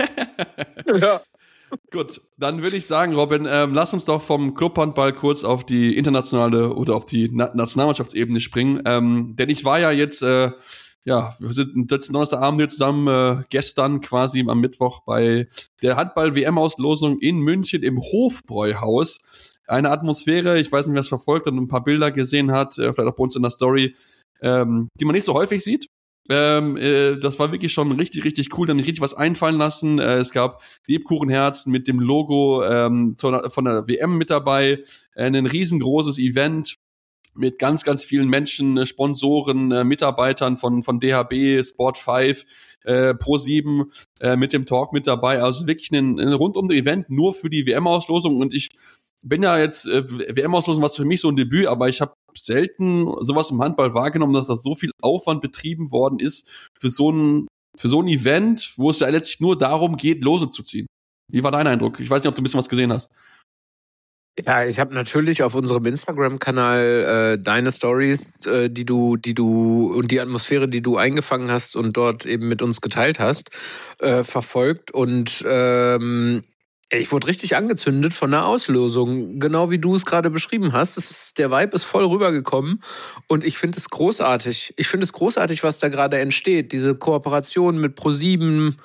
[SPEAKER 2] Ja.
[SPEAKER 1] Gut, dann würde ich sagen, Robin, ähm, lass uns doch vom Clubhandball kurz auf die internationale oder auf die Na- Nationalmannschaftsebene springen. Ähm, denn ich war ja jetzt, äh, ja, wir sind letzten Donnerstagabend hier zusammen, äh, gestern quasi am Mittwoch bei der Handball-W M-Auslosung in München im Hofbräuhaus. Eine Atmosphäre, ich weiß nicht, wer es verfolgt und ein paar Bilder gesehen hat, äh, vielleicht auch bei uns in der Story, ähm, die man nicht so häufig sieht. Ähm, äh, das war wirklich schon richtig, richtig cool. Da haben sich richtig was einfallen lassen. Äh, es gab Lebkuchenherzen mit dem Logo ähm, zur, von der W M mit dabei. Äh, ein riesengroßes Event mit ganz, ganz vielen Menschen, äh, Sponsoren, äh, Mitarbeitern von von D H B, Sport fünf, äh, Pro sieben äh, mit dem Talk mit dabei. Also wirklich ein, ein rundum Event nur für die W M-Auslosung. Und ich bin ja jetzt äh, W M-Auslosung was für mich so ein Debüt, aber ich habe selten sowas im Handball wahrgenommen, dass da so viel Aufwand betrieben worden ist für so ein für so ein Event, wo es ja letztlich nur darum geht, Lose zu ziehen. Wie war dein Eindruck? Ich weiß nicht, ob du ein bisschen was gesehen hast.
[SPEAKER 2] Ja, ich habe natürlich auf unserem Instagram-Kanal äh, deine Stories, äh, die du, die du und die Atmosphäre, die du eingefangen hast und dort eben mit uns geteilt hast, äh, verfolgt. Und ähm, ich wurde richtig angezündet von der Auslosung, genau wie du es gerade beschrieben hast. Es ist, der Vibe ist voll rübergekommen und ich finde es großartig. Ich finde es großartig, was da gerade entsteht. Diese Kooperation mit Pro sieben,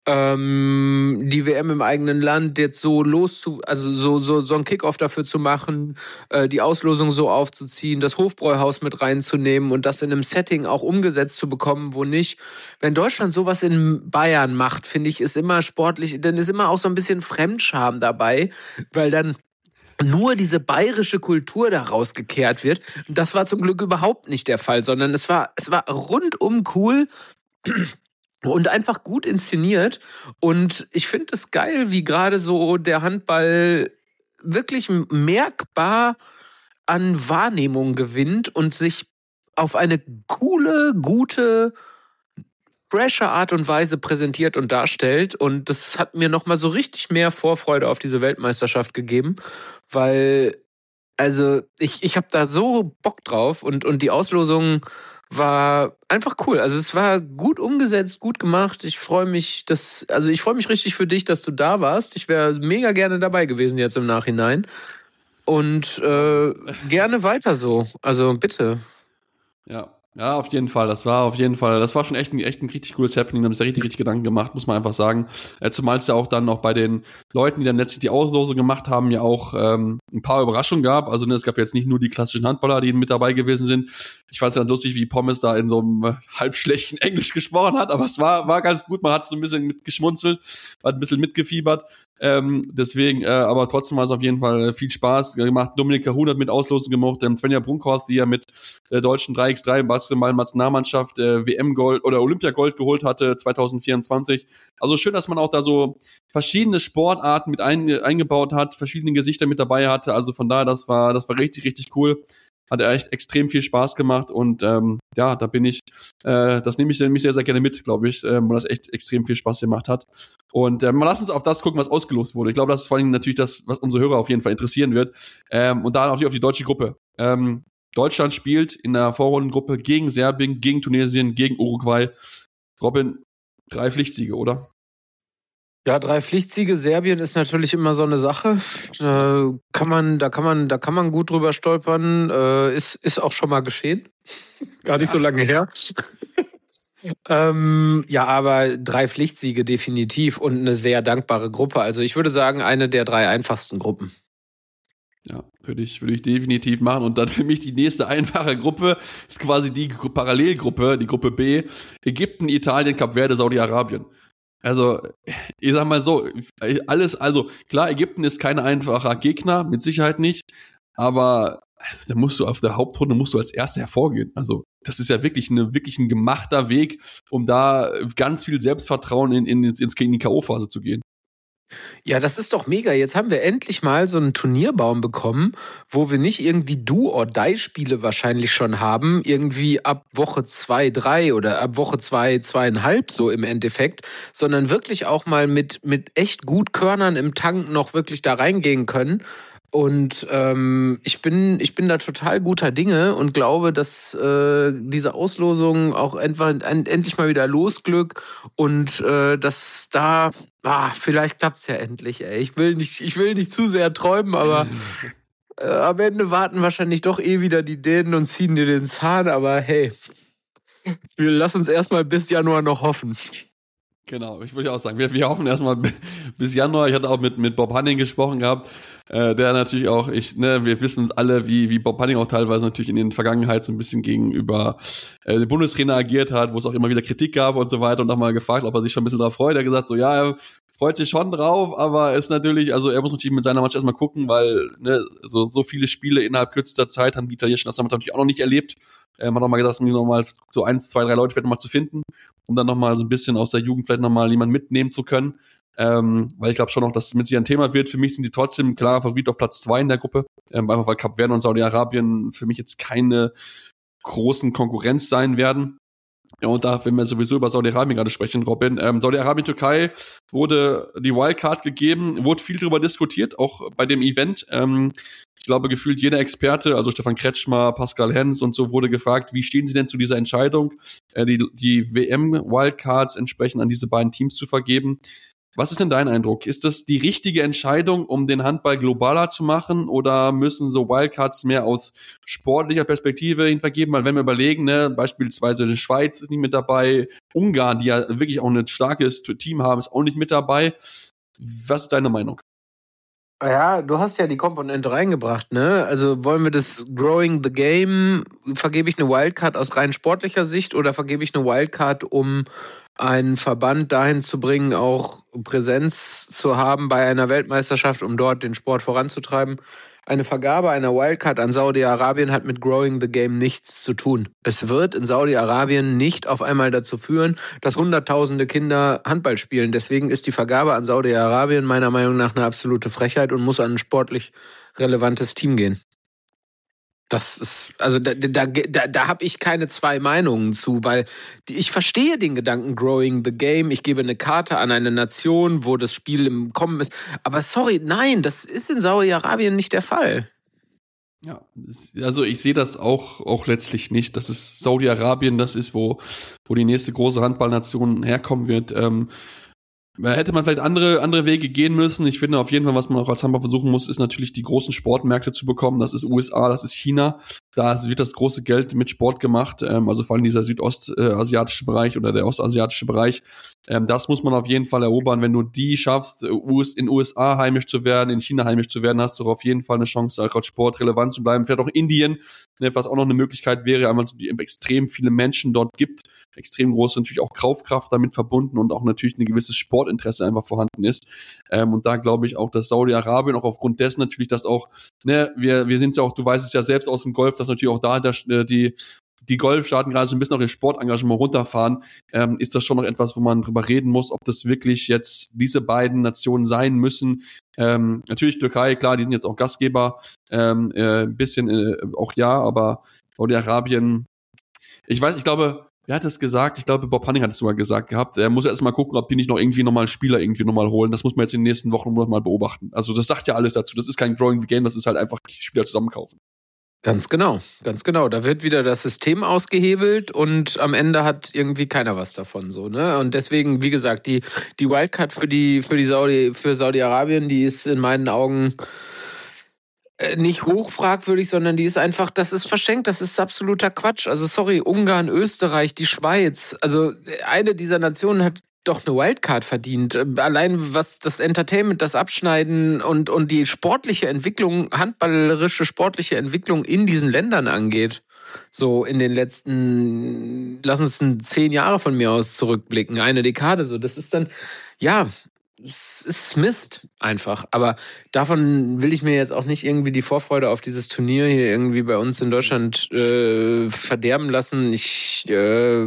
[SPEAKER 2] ähm, die W M im eigenen Land jetzt so loszu, also so so so ein Kickoff dafür zu machen, äh, die Auslosung so aufzuziehen, das Hofbräuhaus mit reinzunehmen und das in einem Setting auch umgesetzt zu bekommen, wo nicht, wenn Deutschland sowas in Bayern macht, finde ich, ist immer sportlich, dann ist immer auch so ein bisschen Fremdscham dabei, weil dann nur diese bayerische Kultur da rausgekehrt wird. Und das war zum Glück überhaupt nicht der Fall, sondern es war es war rundum cool. Und einfach gut inszeniert. Und ich finde es geil, wie gerade so der Handball wirklich merkbar an Wahrnehmung gewinnt und sich auf eine coole, gute, frische Art und Weise präsentiert und darstellt. Und das hat mir nochmal so richtig mehr Vorfreude auf diese Weltmeisterschaft gegeben, weil, also ich, ich habe da so Bock drauf und, und die Auslosung war einfach cool. Also es war gut umgesetzt, gut gemacht. Ich freue mich, dass, also ich freue mich richtig für dich, dass du da warst. Ich wäre mega gerne dabei gewesen jetzt im Nachhinein. Und äh, gerne weiter so. Also bitte.
[SPEAKER 1] Ja. Ja, auf jeden Fall. Das war auf jeden Fall, das war schon echt ein, echt ein richtig cooles Happening. Da haben sich da richtig, richtig Gedanken gemacht, muss man einfach sagen. Äh, zumal es ja auch dann noch bei den Leuten, die dann letztlich die Auslosung gemacht haben, ja auch ähm, ein paar Überraschungen gab. Also ne, es gab jetzt nicht nur die klassischen Handballer, die mit dabei gewesen sind. Ich fand es ganz lustig, wie Pommes da in so einem äh, halb schlechten Englisch gesprochen hat, aber es war war ganz gut. Man hat so ein bisschen mitgeschmunzelt, hat ein bisschen mitgefiebert. Ähm, deswegen, äh, aber trotzdem war es auf jeden Fall viel Spaß gemacht. Dominika Huhn hat mit Auslosung gemacht, ähm, Svenja Brunkhorst, die ja mit der deutschen drei gegen drei Basketball-Nationalmannschaft äh, W M-Gold oder Olympiagold geholt hatte zwanzig vierundzwanzig. Also schön, dass man auch da so verschiedene Sportarten mit ein, eingebaut hat, verschiedene Gesichter mit dabei hatte. Also von daher, das war, das war richtig, richtig cool. Hat echt extrem viel Spaß gemacht und ähm, ja, da bin ich, äh, das nehme ich nämlich sehr, sehr gerne mit, glaube ich, ähm, weil das echt extrem viel Spaß gemacht hat. Und ähm, mal lass uns auf das gucken, was ausgelost wurde. Ich glaube, das ist vor allem natürlich das, was unsere Hörer auf jeden Fall interessieren wird. Ähm, und da auf die, auf die deutsche Gruppe. Ähm, Deutschland spielt in der Vorrundengruppe gegen Serbien, gegen Tunesien, gegen Uruguay. Robin, drei Pflichtsiege, oder?
[SPEAKER 2] Ja, drei Pflichtsiege. Serbien ist natürlich immer so eine Sache. Da kann man, da kann man, da kann man gut drüber stolpern. Äh, ist, ist auch schon mal geschehen. Gar nicht ja. so lange her. ähm, ja, aber drei Pflichtsiege definitiv und eine sehr dankbare Gruppe. Also ich würde sagen, eine der drei einfachsten Gruppen.
[SPEAKER 1] Ja, würde ich, würde ich definitiv machen. Und dann für mich die nächste einfache Gruppe ist quasi die Parallelgruppe, die Gruppe B. Ägypten, Italien, Kap Verde, Saudi-Arabien. Also, ich sag mal so, alles, also klar, Ägypten ist kein einfacher Gegner, mit Sicherheit nicht, aber also, da musst du auf der Hauptrunde musst du als Erster hervorgehen. Also, das ist ja wirklich, eine, wirklich ein gemachter Weg, um da ganz viel Selbstvertrauen in, in, ins, in die K O-Phase zu gehen.
[SPEAKER 2] Ja, das ist doch mega. Jetzt haben wir endlich mal so einen Turnierbaum bekommen, wo wir nicht irgendwie Do-or-Die-Spiele wahrscheinlich schon haben, irgendwie ab Woche zwei, drei oder ab Woche zwei, zweieinhalb so im Endeffekt, sondern wirklich auch mal mit, mit echt gut Körnern im Tank noch wirklich da reingehen können. Und ähm, ich bin ich bin da total guter Dinge und glaube, dass äh, diese Auslosung auch einfach end, endlich mal wieder Losglück und äh, dass da ah, vielleicht klappt's ja endlich. Ey. Ich will nicht ich will nicht zu sehr träumen, aber äh, am Ende warten wahrscheinlich doch eh wieder die Dänen und ziehen dir den Zahn. Aber hey, wir lassen uns erstmal bis Januar noch hoffen.
[SPEAKER 1] Genau, ich würde auch sagen, wir, wir hoffen erstmal bis Januar. Ich hatte auch mit, mit Bob Hanning gesprochen gehabt, äh, der natürlich auch, ich, ne, wir wissen alle, wie, wie Bob Hanning auch teilweise natürlich in den Vergangenheit so ein bisschen gegenüber äh, dem Bundestrainer agiert hat, wo es auch immer wieder Kritik gab und so weiter und auch mal gefragt, ob er sich schon ein bisschen darauf freut. Er hat gesagt, so, ja, er freut sich schon drauf, aber ist natürlich, also er muss natürlich mit seiner Mannschaft erstmal gucken, weil ne, so, so viele Spiele innerhalb kürzester Zeit haben die italienischen Nationalmannschaft natürlich auch noch nicht erlebt. Ähm, hat auch mal gesagt, dass man noch mal so eins, zwei, drei Leute vielleicht noch mal zu finden, um dann noch mal so ein bisschen aus der Jugend vielleicht noch mal jemanden mitnehmen zu können. Ähm, weil ich glaube schon noch, dass es mit sich ein Thema wird. Für mich sind die trotzdem klarer Favorit auf Platz zwei in der Gruppe. Ähm, einfach weil Kap Verde und Saudi-Arabien für mich jetzt keine großen Konkurrenz sein werden. Ja, und da, wenn wir sowieso über Saudi-Arabien gerade sprechen, Robin, ähm, Saudi-Arabien-Türkei wurde die Wildcard gegeben, wurde viel darüber diskutiert, auch bei dem Event. Ähm, ich glaube, gefühlt jeder Experte, also Stefan Kretschmer, Pascal Hens und so, wurde gefragt, wie stehen Sie denn zu dieser Entscheidung, äh, die, die W M-Wildcards entsprechend an diese beiden Teams zu vergeben? Was ist denn dein Eindruck? Ist das die richtige Entscheidung, um den Handball globaler zu machen, oder müssen so Wildcards mehr aus sportlicher Perspektive hin vergeben? Weil wenn wir überlegen, ne, beispielsweise die Schweiz ist nicht mit dabei, Ungarn, die ja wirklich auch ein starkes Team haben, ist auch nicht mit dabei. Was ist deine Meinung?
[SPEAKER 2] Ja, du hast ja die Komponente reingebracht, ne? Also wollen wir das Growing the Game, vergebe ich eine Wildcard aus rein sportlicher Sicht oder vergebe ich eine Wildcard, um einen Verband dahin zu bringen, auch Präsenz zu haben bei einer Weltmeisterschaft, um dort den Sport voranzutreiben? Eine Vergabe einer Wildcard an Saudi-Arabien hat mit Growing the Game nichts zu tun. Es wird in Saudi-Arabien nicht auf einmal dazu führen, dass hunderttausende Kinder Handball spielen. Deswegen ist die Vergabe an Saudi-Arabien meiner Meinung nach eine absolute Frechheit und muss an ein sportlich relevantes Team gehen. Das ist, also da, da, da, da habe ich keine zwei Meinungen zu, weil ich verstehe den Gedanken Growing the Game. Ich gebe eine Karte an eine Nation, wo das Spiel im Kommen ist. Aber sorry, nein, das ist in Saudi-Arabien nicht der Fall.
[SPEAKER 1] Ja, also ich sehe das auch, auch letztlich nicht. Das ist Saudi-Arabien, das ist, wo, wo die nächste große Handballnation herkommen wird. Ähm, Hätte man vielleicht andere, andere Wege gehen müssen. Ich finde auf jeden Fall, was man auch als Handball versuchen muss, ist natürlich die großen Sportmärkte zu bekommen. Das ist U S A, das ist China. Da wird das große Geld mit Sport gemacht. Ähm, also vor allem dieser südostasiatische Bereich oder der ostasiatische Bereich. Ähm, das muss man auf jeden Fall erobern. Wenn du die schaffst, in U S A heimisch zu werden, in China heimisch zu werden, hast du auf jeden Fall eine Chance, als Sport relevant zu bleiben. Vielleicht auch Indien, was auch noch eine Möglichkeit wäre, einmal die extrem viele Menschen dort gibt. Extrem große natürlich auch Kaufkraft damit verbunden und auch natürlich ein gewisses Sportinteresse einfach vorhanden ist. Ähm, und da glaube ich auch, dass Saudi-Arabien auch aufgrund dessen natürlich, dass auch, ne, wir, wir sind ja auch, du weißt es ja selbst aus dem Golf, dass natürlich auch da der, die, die Golfstaaten gerade so ein bisschen auch ihr Sportengagement runterfahren, ähm, ist das schon noch etwas, wo man drüber reden muss, ob das wirklich jetzt diese beiden Nationen sein müssen. Ähm, natürlich Türkei, klar, die sind jetzt auch Gastgeber, ähm, äh, ein bisschen äh, auch ja, aber Saudi-Arabien, ich weiß, ich glaube, wer hat das gesagt? Ich glaube, Bob Hanning hat es sogar gesagt gehabt. Er muss ja erst mal gucken, ob die nicht noch irgendwie nochmal einen Spieler irgendwie nochmal holen. Das muss man jetzt in den nächsten Wochen noch mal beobachten. Also das sagt ja alles dazu. Das ist kein Growing the Game, das ist halt einfach Spieler zusammenkaufen.
[SPEAKER 2] Ganz genau, ganz genau. Da wird wieder das System ausgehebelt und am Ende hat irgendwie keiner was davon, so, ne? Und deswegen, wie gesagt, die, die Wildcard für die, für die Saudi, für Saudi-Arabien, die ist in meinen Augen äh, nicht hochfragwürdig, sondern die ist einfach, das ist verschenkt, das ist absoluter Quatsch. Also sorry, Ungarn, Österreich, die Schweiz, also eine dieser Nationen hat doch eine Wildcard verdient. Allein was das Entertainment, das Abschneiden und, und die sportliche Entwicklung, handballerische sportliche Entwicklung in diesen Ländern angeht. So in den letzten, lass uns zehn Jahre von mir aus zurückblicken, eine Dekade so. Das ist dann, ja, es ist Mist einfach. Aber davon will ich mir jetzt auch nicht irgendwie die Vorfreude auf dieses Turnier hier irgendwie bei uns in Deutschland äh, verderben lassen. Ich äh,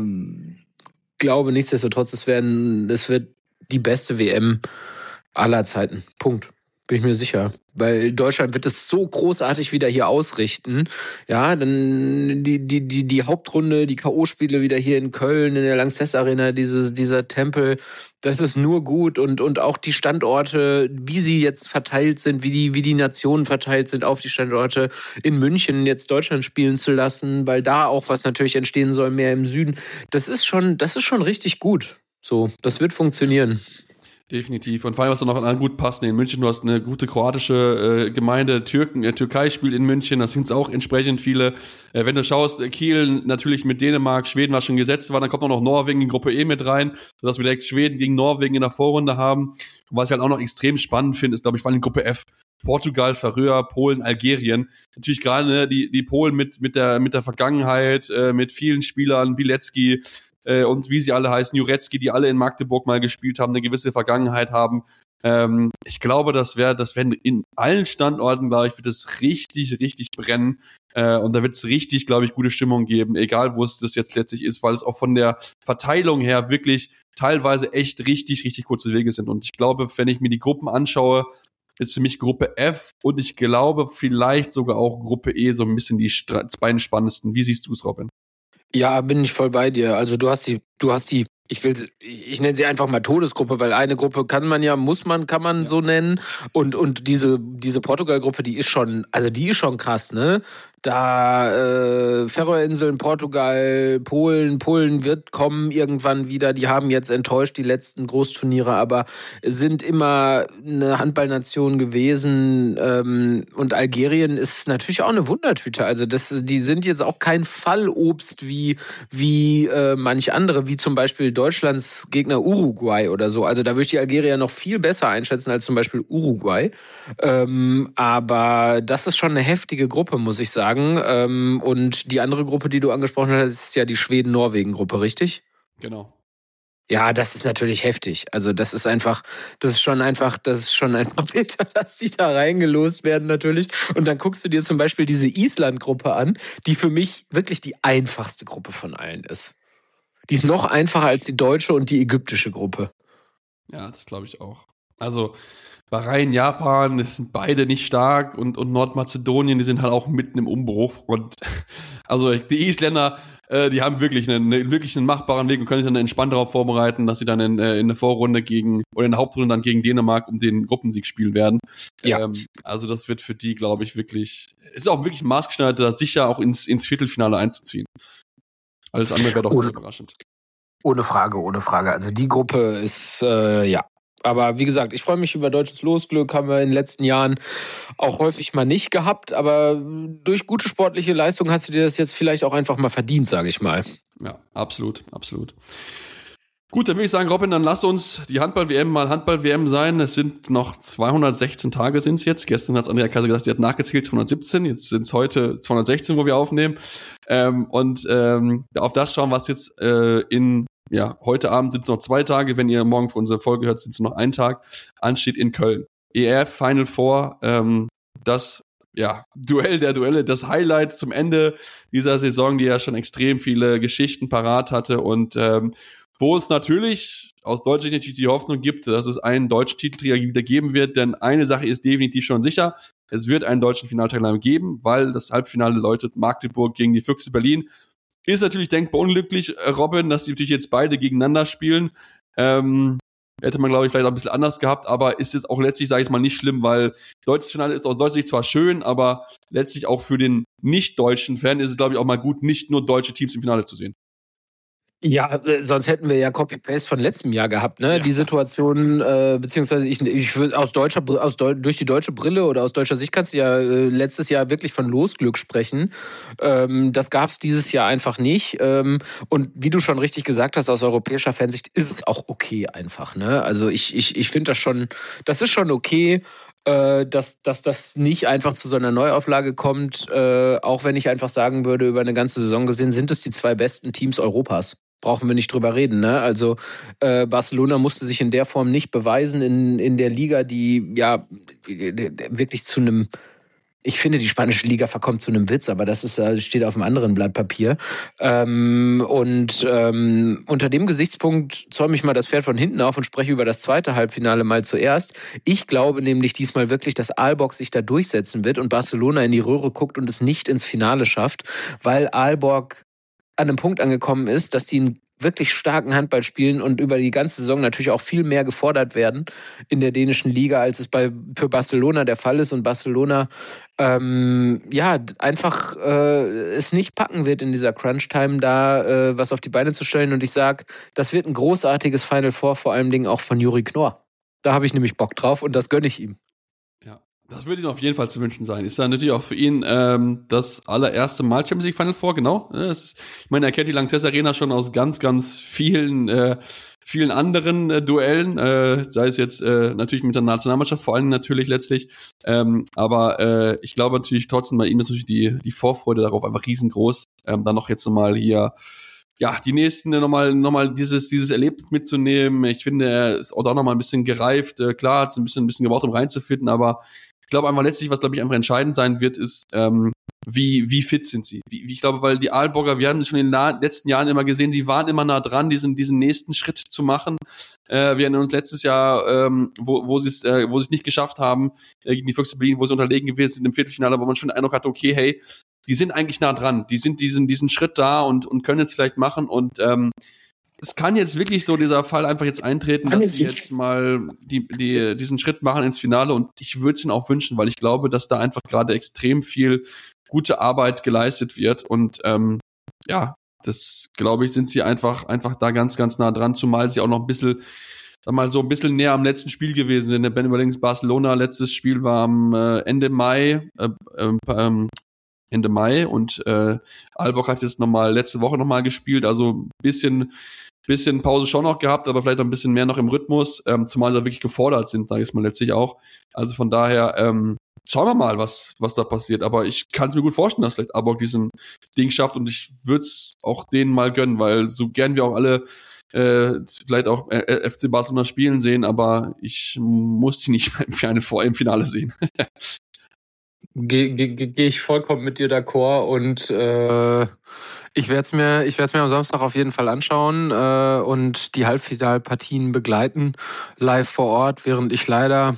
[SPEAKER 2] glaube nichtsdestotrotz, es werden, es wird die beste W M aller Zeiten. Punkt. Bin ich mir sicher. Weil Deutschland wird es so großartig wieder hier ausrichten. Ja, dann die, die, die, die Hauptrunde, die K O-Spiele wieder hier in Köln, in der Lanxess Arena, dieses, dieser Tempel, das ist nur gut. Und, und auch die Standorte, wie sie jetzt verteilt sind, wie die, wie die Nationen verteilt sind auf die Standorte in München, jetzt Deutschland spielen zu lassen, weil da auch was natürlich entstehen soll, mehr im Süden. Das ist schon, das ist schon richtig gut. So, das wird funktionieren.
[SPEAKER 1] Definitiv. Und vor allem, was da noch an gut passt, in München, du hast eine gute kroatische äh, Gemeinde, Türken, äh, Türkei spielt in München, das sind auch entsprechend viele. Äh, wenn du schaust, Kiel natürlich mit Dänemark, Schweden, was schon gesetzt war, dann kommt auch noch Norwegen in Gruppe E mit rein, sodass wir direkt Schweden gegen Norwegen in der Vorrunde haben. Und was ich halt auch noch extrem spannend finde, ist, glaube ich, vor allem in Gruppe F. Portugal, Färöer, Polen, Algerien. Natürlich gerade ne, die, die Polen mit, mit, der, mit der Vergangenheit, äh, mit vielen Spielern, Bilecki, Äh, und wie sie alle heißen, Jurecki, die alle in Magdeburg mal gespielt haben, eine gewisse Vergangenheit haben. Ähm, ich glaube, das wäre, das werden in allen Standorten, glaube ich, wird es richtig, richtig brennen. Äh, und da wird es richtig, glaube ich, gute Stimmung geben, egal wo es das jetzt letztlich ist, weil es auch von der Verteilung her wirklich teilweise echt richtig, richtig kurze Wege sind. Und ich glaube, wenn ich mir die Gruppen anschaue, ist für mich Gruppe F und ich glaube vielleicht sogar auch Gruppe E so ein bisschen die Stra- beiden spannendsten. Wie siehst du es, Robin?
[SPEAKER 2] Ja, bin ich voll bei dir. Also du hast die, du hast die, ich will, ich, ich nenne sie einfach mal Todesgruppe, weil eine Gruppe kann man ja, muss man, kann man ja so nennen. Und, und diese, diese Portugal-Gruppe, die ist schon, also die ist schon krass, ne? Da äh, Färöerinseln, Portugal, Polen, Polen wird kommen irgendwann wieder. Die haben jetzt enttäuscht die letzten Großturniere, aber sind immer eine Handballnation gewesen. Ähm, und Algerien ist natürlich auch eine Wundertüte. Also das, die sind jetzt auch kein Fallobst wie wie äh, manch andere, wie zum Beispiel Deutschlands Gegner Uruguay oder so. Also da würde ich die Algerier noch viel besser einschätzen als zum Beispiel Uruguay. Ähm, aber das ist schon eine heftige Gruppe, muss ich sagen. Ähm, und die andere Gruppe, die du angesprochen hast, ist ja die Schweden-Norwegen-Gruppe, richtig?
[SPEAKER 1] Genau.
[SPEAKER 2] Ja, das ist natürlich heftig. Also das ist einfach, das ist schon einfach, das ist schon einfach bitter, dass die da reingelost werden natürlich. Und dann guckst du dir zum Beispiel diese Island-Gruppe an, die für mich wirklich die einfachste Gruppe von allen ist. Die ist noch einfacher als die deutsche und die ägyptische Gruppe.
[SPEAKER 1] Ja, das glaube ich auch. Also Bahrain, Japan, das sind beide nicht stark und, und Nordmazedonien, die sind halt auch mitten im Umbruch. Und also die Isländer, äh, die haben wirklich einen, einen, wirklich einen machbaren Weg und können sich dann entspannt darauf vorbereiten, dass sie dann in, äh, in der Vorrunde gegen, oder in der Hauptrunde dann gegen Dänemark um den Gruppensieg spielen werden. Ja. Ähm, also das wird für die, glaube ich, wirklich, ist auch wirklich maßgeschneidert, sicher auch ins, ins Viertelfinale einzuziehen. Alles andere wäre doch ohne, sehr überraschend.
[SPEAKER 2] Ohne Frage, ohne Frage. Also die Gruppe ist, äh, ja. Aber wie gesagt, ich freue mich über deutsches Losglück, haben wir in den letzten Jahren auch häufig mal nicht gehabt. Aber durch gute sportliche Leistung hast du dir das jetzt vielleicht auch einfach mal verdient, sage ich mal.
[SPEAKER 1] Ja, absolut, absolut. Gut, dann würde ich sagen, Robin, dann lass uns die Handball-W M mal Handball-W M sein. Es sind noch zweihundertsechzehn Tage sind es jetzt. Gestern hat Andrea Kaiser gesagt, sie hat nachgezählt, zweihundertsiebzehn. Jetzt sind es heute zweihundertsechzehn, wo wir aufnehmen. Ähm, und ähm, auf das schauen, was jetzt äh, in, ja, heute Abend sind es noch zwei Tage. Wenn ihr morgen für unsere Folge hört, sind es noch ein Tag. Ansteht in Köln. E R F Final Four, ähm, das ja, Duell der Duelle, das Highlight zum Ende dieser Saison, die ja schon extrem viele Geschichten parat hatte und ähm, wo es natürlich aus deutscher Sicht natürlich die Hoffnung gibt, dass es einen deutschen Titelträger wieder geben wird, denn eine Sache ist definitiv schon sicher, es wird einen deutschen Finalteilnehmer geben, weil das Halbfinale läutet Magdeburg gegen die Füchse Berlin. Ist natürlich denkbar unglücklich, Robin, dass die natürlich jetzt beide gegeneinander spielen. Ähm, hätte man, glaube ich, vielleicht auch ein bisschen anders gehabt, aber ist jetzt auch letztlich, sage ich mal, nicht schlimm, weil deutsches Finale ist aus deutscher Sicht zwar schön, aber letztlich auch für den nicht-deutschen Fan ist es, glaube ich, auch mal gut, nicht nur deutsche Teams im Finale zu sehen.
[SPEAKER 2] Ja, äh, sonst hätten wir ja Copy-Paste von letztem Jahr gehabt, ne? Ja. Die Situation, äh, beziehungsweise ich, ich würde aus deutscher, aus Deu- durch die deutsche Brille oder aus deutscher Sicht kannst du ja äh, letztes Jahr wirklich von Losglück sprechen. Ähm, das gab es dieses Jahr einfach nicht. Ähm, und wie du schon richtig gesagt hast, aus europäischer Fansicht ist es auch okay einfach, ne? Also ich, ich, ich finde das schon, das ist schon okay. Äh, dass, dass das nicht einfach zu so einer Neuauflage kommt, äh, auch wenn ich einfach sagen würde, über eine ganze Saison gesehen, sind es die zwei besten Teams Europas. Brauchen wir nicht drüber reden, ne? Also äh, Barcelona musste sich in der Form nicht beweisen in, in der Liga, die ja wirklich zu einem, ich finde, die spanische Liga verkommt zu einem Witz, aber das ist, steht auf einem anderen Blatt Papier. Ähm, und ähm, unter dem Gesichtspunkt zäume ich mal das Pferd von hinten auf und spreche über das zweite Halbfinale mal zuerst. Ich glaube nämlich diesmal wirklich, dass Aalborg sich da durchsetzen wird und Barcelona in die Röhre guckt und es nicht ins Finale schafft, weil Aalborg an einem Punkt angekommen ist, dass die einen wirklich starken Handball spielen und über die ganze Saison natürlich auch viel mehr gefordert werden in der dänischen Liga, als es bei für Barcelona der Fall ist und Barcelona ähm, ja einfach äh, es nicht packen wird in dieser Crunch-Time da äh, was auf die Beine zu stellen und ich sage, das wird ein großartiges Final Four, vor allem Dingen auch von Juri Knorr. Da habe ich nämlich Bock drauf und das gönne ich ihm.
[SPEAKER 1] Das würde ihm auf jeden Fall zu wünschen sein. Ist dann natürlich auch für ihn ähm, das allererste Mal Champions League Final Four, genau. Das ist, ich meine, er kennt die Lanxess Arena schon aus ganz, ganz vielen äh, vielen anderen äh, Duellen, äh, sei es jetzt äh, natürlich mit der Nationalmannschaft, vor allem natürlich letztlich. Ähm, aber äh, ich glaube natürlich trotzdem, bei ihm ist natürlich die, die Vorfreude darauf einfach riesengroß. Ähm, dann noch jetzt nochmal hier ja, die nächsten nochmal nochmal dieses dieses Erlebnis mitzunehmen. Ich finde, er ist auch da nochmal ein bisschen gereift. Äh, klar, hat es ein bisschen ein bisschen gebraucht, um reinzufinden, aber ich glaube einfach letztlich, was glaube ich einfach entscheidend sein wird, ist, ähm, wie wie fit sind sie. Wie, wie ich glaube, weil die Aalborger, wir haben das schon in den letzten Jahren immer gesehen, sie waren immer nah dran, diesen diesen nächsten Schritt zu machen. Äh, wir erinnern uns letztes Jahr, ähm, wo wo sie es äh, wo sie es nicht geschafft haben, äh, gegen die Füchse Berlin, wo sie unterlegen gewesen sind im Viertelfinale, wo man schon den Eindruck hatte, okay, hey, die sind eigentlich nah dran, die sind diesen diesen Schritt da und und können jetzt vielleicht machen und ähm, es kann jetzt wirklich so dieser Fall einfach jetzt eintreten, dass sie jetzt mal die, die, diesen Schritt machen ins Finale und ich würde es ihnen auch wünschen, weil ich glaube, dass da einfach gerade extrem viel gute Arbeit geleistet wird und ähm, ja, das glaube ich, sind sie einfach einfach da ganz, ganz nah dran, zumal sie auch noch ein bisschen sag mal so ein bisschen näher am letzten Spiel gewesen sind. Der Ben überlings Barcelona, letztes Spiel war am äh, Ende Mai, äh, äh, ähm, Ende Mai und äh, Aalborg hat jetzt nochmal letzte Woche nochmal gespielt, also ein bisschen bisschen Pause schon noch gehabt, aber vielleicht noch ein bisschen mehr noch im Rhythmus, ähm, zumal sie wirklich gefordert sind, sage ich es mal letztlich auch. Also von daher ähm, schauen wir mal, was was da passiert. Aber ich kann es mir gut vorstellen, dass vielleicht Aalborg diesen Ding schafft und ich würde es auch denen mal gönnen, weil so gern wir auch alle äh, vielleicht auch äh, F C Barcelona spielen sehen, aber ich muss die nicht im Finale, vor im Finale sehen.
[SPEAKER 2] Gehe geh, geh ich vollkommen mit dir d'accord und äh, ich werde es mir, ich werde es mir am Samstag auf jeden Fall anschauen äh, und die Halbfinalpartien begleiten live vor Ort, während ich leider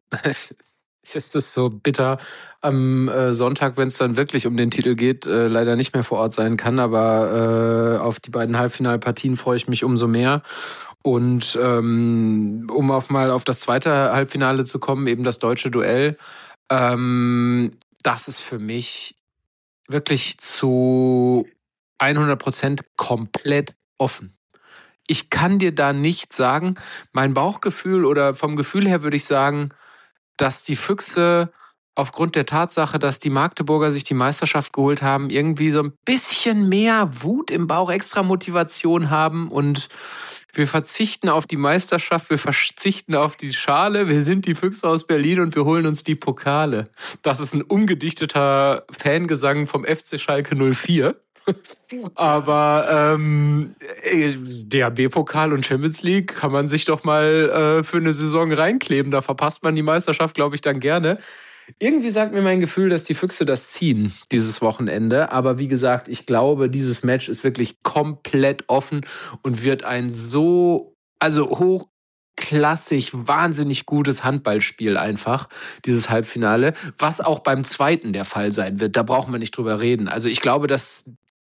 [SPEAKER 2] ist es so bitter am äh, Sonntag, wenn es dann wirklich um den Titel geht, äh, leider nicht mehr vor Ort sein kann, aber äh, auf die beiden Halbfinalpartien freue ich mich umso mehr. Und ähm, um auf mal auf das zweite Halbfinale zu kommen, eben das deutsche Duell. Ähm, das ist für mich wirklich zu hundert Prozent komplett offen. Ich kann dir da nicht sagen, mein Bauchgefühl oder vom Gefühl her würde ich sagen, dass die Füchse aufgrund der Tatsache, dass die Magdeburger sich die Meisterschaft geholt haben, irgendwie so ein bisschen mehr Wut im Bauch, extra Motivation haben und wir verzichten auf die Meisterschaft, wir verzichten auf die Schale, wir sind die Füchse aus Berlin und wir holen uns die Pokale. Das ist ein umgedichteter Fangesang vom F C Schalke null vier. Aber ähm, D H B-Pokal und Champions League kann man sich doch mal äh, für eine Saison reinkleben. Da verpasst man die Meisterschaft, glaube ich, dann gerne. Irgendwie sagt mir mein Gefühl, dass die Füchse das ziehen, dieses Wochenende. Aber wie gesagt, ich glaube, dieses Match ist wirklich komplett offen und wird ein so, also hochklassig, wahnsinnig gutes Handballspiel einfach, dieses Halbfinale, was auch beim zweiten der Fall sein wird. Da brauchen wir nicht drüber reden. Also ich glaube, dass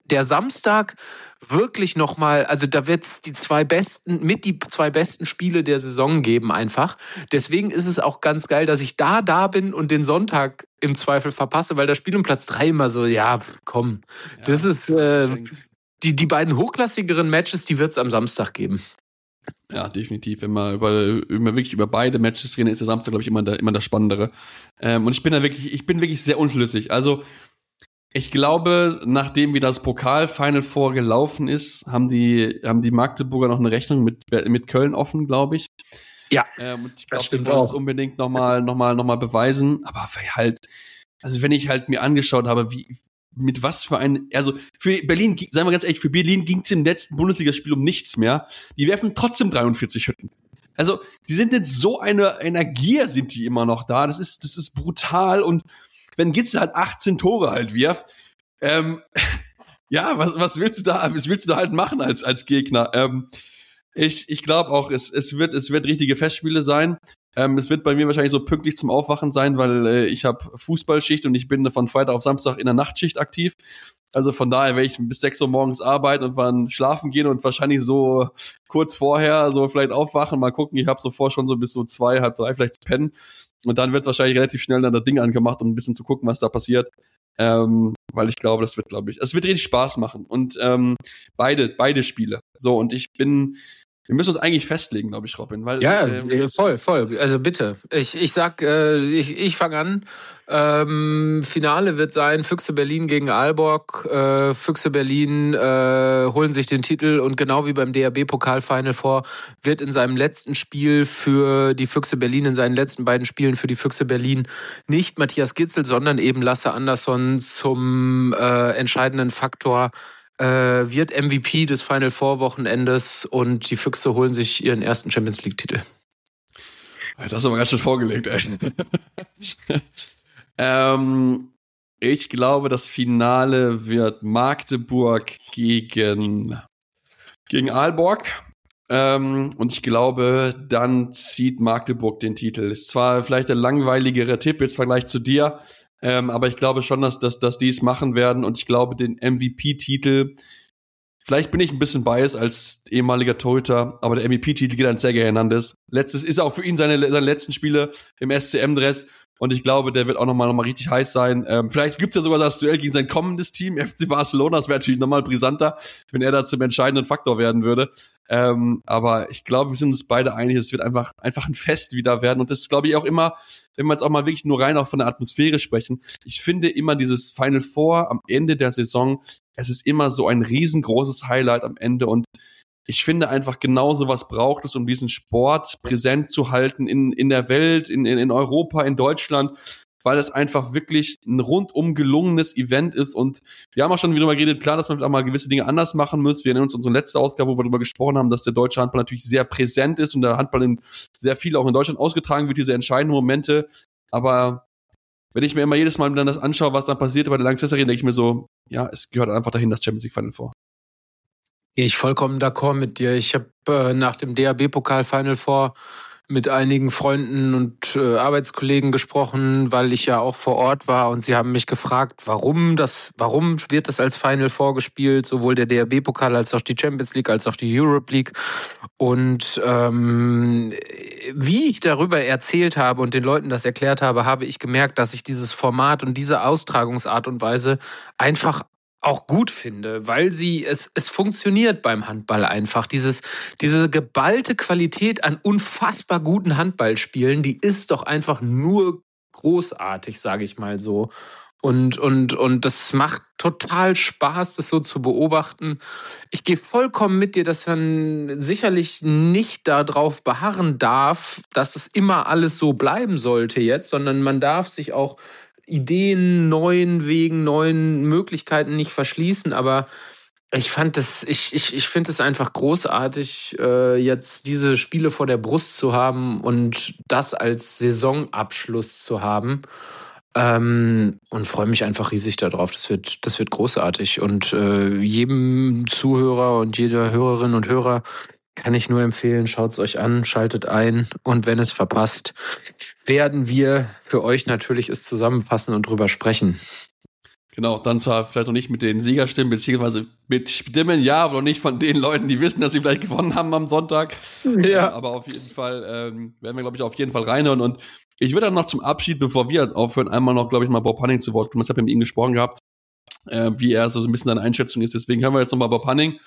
[SPEAKER 2] der Samstag wirklich nochmal, also da wird es die zwei besten, mit die zwei besten Spiele der Saison geben einfach. Deswegen ist es auch ganz geil, dass ich da da bin und den Sonntag im Zweifel verpasse, weil das Spiel um Platz drei immer so, ja, komm, ja, das ist äh, die, die beiden hochklassigeren Matches, die wird es am Samstag geben.
[SPEAKER 1] Ja, definitiv. Wenn wir über, über wirklich über beide Matches reden, ist der Samstag, glaube ich, immer der, immer der Spannendere. Ähm, und ich bin da wirklich, ich bin wirklich sehr unschlüssig. Also, ich glaube, nachdem wie das Pokal-Final Four gelaufen ist, haben die, haben die Magdeburger noch eine Rechnung mit, mit Köln offen, glaube ich.
[SPEAKER 2] Ja.
[SPEAKER 1] Ähm, und ich glaube, die wollen es unbedingt nochmal, nochmal, nochmal beweisen. Aber halt, also wenn ich halt mir angeschaut habe, wie, mit was für ein, also für Berlin, seien wir ganz ehrlich, für Berlin ging es im letzten Bundesligaspiel um nichts mehr. Die werfen trotzdem dreiundvierzig Hütten. Also, die sind jetzt so eine Energie, sind die immer noch da. Das ist, das ist brutal. Und wenn Gitzel halt achtzehn Tore halt wirft, ähm, ja, was, was willst du da, was willst du da halt machen als, als Gegner? Ähm, ich, ich glaube auch, es, es wird, es wird richtige Festspiele sein. Ähm, es wird bei mir wahrscheinlich so pünktlich zum Aufwachen sein, weil äh, ich habe Fußballschicht und ich bin von Freitag auf Samstag in der Nachtschicht aktiv. Also von daher werde ich bis sechs Uhr morgens arbeiten und dann schlafen gehen und wahrscheinlich so kurz vorher so vielleicht aufwachen, mal gucken. Ich habe so vor schon so bis so zwei, halb drei vielleicht pennen. Und dann wird wahrscheinlich relativ schnell dann das Ding angemacht, um ein bisschen zu gucken, was da passiert. Ähm, weil ich glaube, das wird, glaube ich, es wird richtig Spaß machen. Und ähm, beide, beide Spiele. So, und ich bin, wir müssen uns eigentlich festlegen, glaube ich, Robin. Weil,
[SPEAKER 2] ja,
[SPEAKER 1] ähm,
[SPEAKER 2] voll, voll. Also bitte. Ich, ich sag, äh, ich, ich fange an. Ähm, Finale wird sein Füchse Berlin gegen Aalborg. Äh, Füchse Berlin äh, holen sich den Titel und genau wie beim D H B-Pokal-Final Four wird in seinem letzten Spiel für die Füchse Berlin, in seinen letzten beiden Spielen für die Füchse Berlin nicht Matthias Gitzel, sondern eben Lasse Andersson zum äh, entscheidenden Faktor Äh, wird M V P des Final Four Wochenendes und die Füchse holen sich ihren ersten Champions League Titel.
[SPEAKER 1] Das hast du aber ganz schön vorgelegt, ey. ähm, ich glaube, das Finale wird Magdeburg gegen, gegen Aalborg. Ähm, und ich glaube, dann zieht Magdeburg den Titel. Ist zwar vielleicht der langweiligere Tipp jetzt im Vergleich zu dir, Ähm, aber ich glaube schon, dass, dass, dass die es machen werden und ich glaube, den M V P-Titel, vielleicht bin ich ein bisschen biased als ehemaliger Torhüter, aber der M V P-Titel geht an Sergej Hernandez. Letztes ist auch für ihn seine, seine letzten Spiele im S C M-Dress und ich glaube, der wird auch nochmal noch mal richtig heiß sein. Ähm, vielleicht gibt's ja sogar das Duell gegen sein kommendes Team, F C Barcelona, das wäre natürlich nochmal brisanter, wenn er da zum entscheidenden Faktor werden würde. Ähm, aber ich glaube, wir sind uns beide einig, es wird einfach, einfach ein Fest wieder werden und das ist, glaube ich, auch immer, wenn wir jetzt auch mal wirklich nur rein auch von der Atmosphäre sprechen, ich finde immer dieses Final Four am Ende der Saison, es ist immer so ein riesengroßes Highlight am Ende und ich finde einfach genau sowas braucht es, um diesen Sport präsent zu halten in, in der Welt, in, in, in Europa, in Deutschland, weil es einfach wirklich ein rundum gelungenes Event ist und wir haben auch schon wieder mal geredet, klar, dass man auch mal gewisse Dinge anders machen muss. Wir erinnern uns an unsere letzte Ausgabe, wo wir darüber gesprochen haben, dass der deutsche Handball natürlich sehr präsent ist und der Handball in sehr viel auch in Deutschland ausgetragen wird, diese entscheidenden Momente, aber wenn ich mir immer jedes Mal dann das anschaue, was dann passiert bei der Langzess-Serie, denke ich mir so, ja, es gehört einfach dahin, das Champions League Final Four.
[SPEAKER 2] Ich vollkommen d'accord mit dir. Ich habe äh, nach dem D H B-Pokal Final Four mit einigen Freunden und äh, Arbeitskollegen gesprochen, weil ich ja auch vor Ort war und sie haben mich gefragt, warum das, warum wird das als Final Four gespielt, sowohl der D H B-Pokal als auch die Champions League als auch die Europe League. Und ähm, wie ich darüber erzählt habe und den Leuten das erklärt habe, habe ich gemerkt, dass ich dieses Format und diese Austragungsart und Weise einfach auch gut finde, weil sie es es funktioniert beim Handball einfach. Dieses diese geballte Qualität an unfassbar guten Handballspielen, die ist doch einfach nur großartig, sage ich mal so. Und und und das macht total Spaß, das so zu beobachten. Ich gehe vollkommen mit dir, dass man sicherlich nicht darauf beharren darf, dass es immer alles so bleiben sollte jetzt, sondern man darf sich auch Ideen, neuen Wegen, neuen Möglichkeiten nicht verschließen, aber ich fand das, ich, ich, ich finde es einfach großartig, äh, jetzt diese Spiele vor der Brust zu haben und das als Saisonabschluss zu haben. Ähm, und freue mich einfach riesig darauf. Das wird, das wird großartig. Und äh, jedem Zuhörer und jeder Hörerin und Hörer kann ich nur empfehlen, schaut es euch an, schaltet ein und wenn es verpasst, werden wir für euch natürlich es zusammenfassen und drüber sprechen.
[SPEAKER 1] Genau, dann zwar vielleicht noch nicht mit den Siegerstimmen, beziehungsweise mit Stimmen, ja, aber noch nicht von den Leuten, die wissen, dass sie vielleicht gewonnen haben am Sonntag.
[SPEAKER 2] Ja.
[SPEAKER 1] Ähm, aber auf jeden Fall ähm, werden wir, glaube ich, auf jeden Fall reinhören. Und ich würde dann noch zum Abschied, bevor wir aufhören, einmal noch, glaube ich, mal Bob Hanning zu Wort kommen. Ich habe mit ihm gesprochen gehabt, äh, wie er so ein bisschen seine Einschätzung ist. Deswegen hören wir jetzt nochmal Bob Hanning.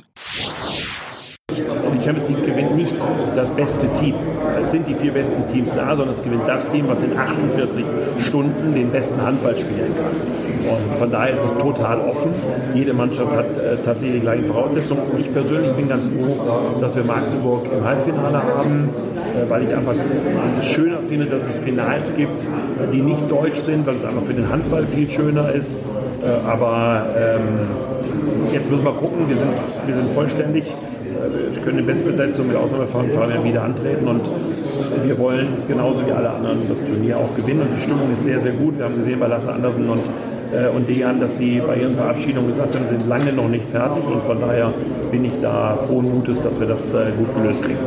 [SPEAKER 3] Die Champions League gewinnt nicht das beste Team. Es sind die vier besten Teams da, sondern es gewinnt das Team, was in achtundvierzig Stunden den besten Handball spielen kann. Und von daher ist es total offen. Jede Mannschaft hat äh, tatsächlich die gleichen Voraussetzungen. Ich persönlich bin ganz froh, dass wir Magdeburg im Halbfinale haben, äh, weil ich einfach schöner finde, dass es Finals gibt, die nicht deutsch sind, weil es einfach für den Handball viel schöner ist. Äh, aber ähm, jetzt müssen wir gucken, wir sind, wir sind vollständig. Wir können in Bestbesetzung mit Ausnahmefahrern wieder antreten und wir wollen genauso wie alle anderen das Turnier auch gewinnen und die Stimmung ist sehr, sehr gut. Wir haben gesehen bei Lasse Andersen und, äh, und Dejan, dass sie bei ihren Verabschiedungen gesagt haben, sie sind lange noch nicht fertig und von daher bin ich da frohen Mutes, dass wir das äh, gut gelöst kriegen.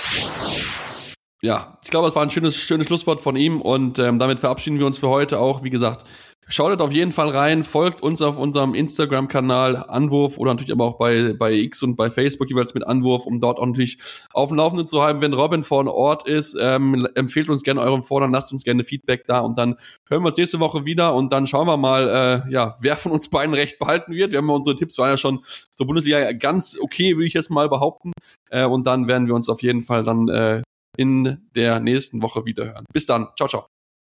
[SPEAKER 1] Ja, ich glaube, es war ein schönes, schönes Schlusswort von ihm und ähm, damit verabschieden wir uns für heute auch. Wie gesagt, schaut auf jeden Fall rein, folgt uns auf unserem Instagram-Kanal Anwurf oder natürlich aber auch bei, bei X und bei Facebook jeweils mit Anwurf, um dort auch natürlich auf dem Laufenden zu haben, wenn Robin vor Ort ist. Ähm, empfehlt uns gerne euren Fordern, lasst uns gerne Feedback da und dann hören wir uns nächste Woche wieder und dann schauen wir mal, äh, ja, wer von uns beiden recht behalten wird. Wir haben ja unsere Tipps, waren ja schon zur Bundesliga ganz okay, würde ich jetzt mal behaupten. Äh, und dann werden wir uns auf jeden Fall dann äh, in der nächsten Woche wieder hören. Bis dann. Ciao, ciao.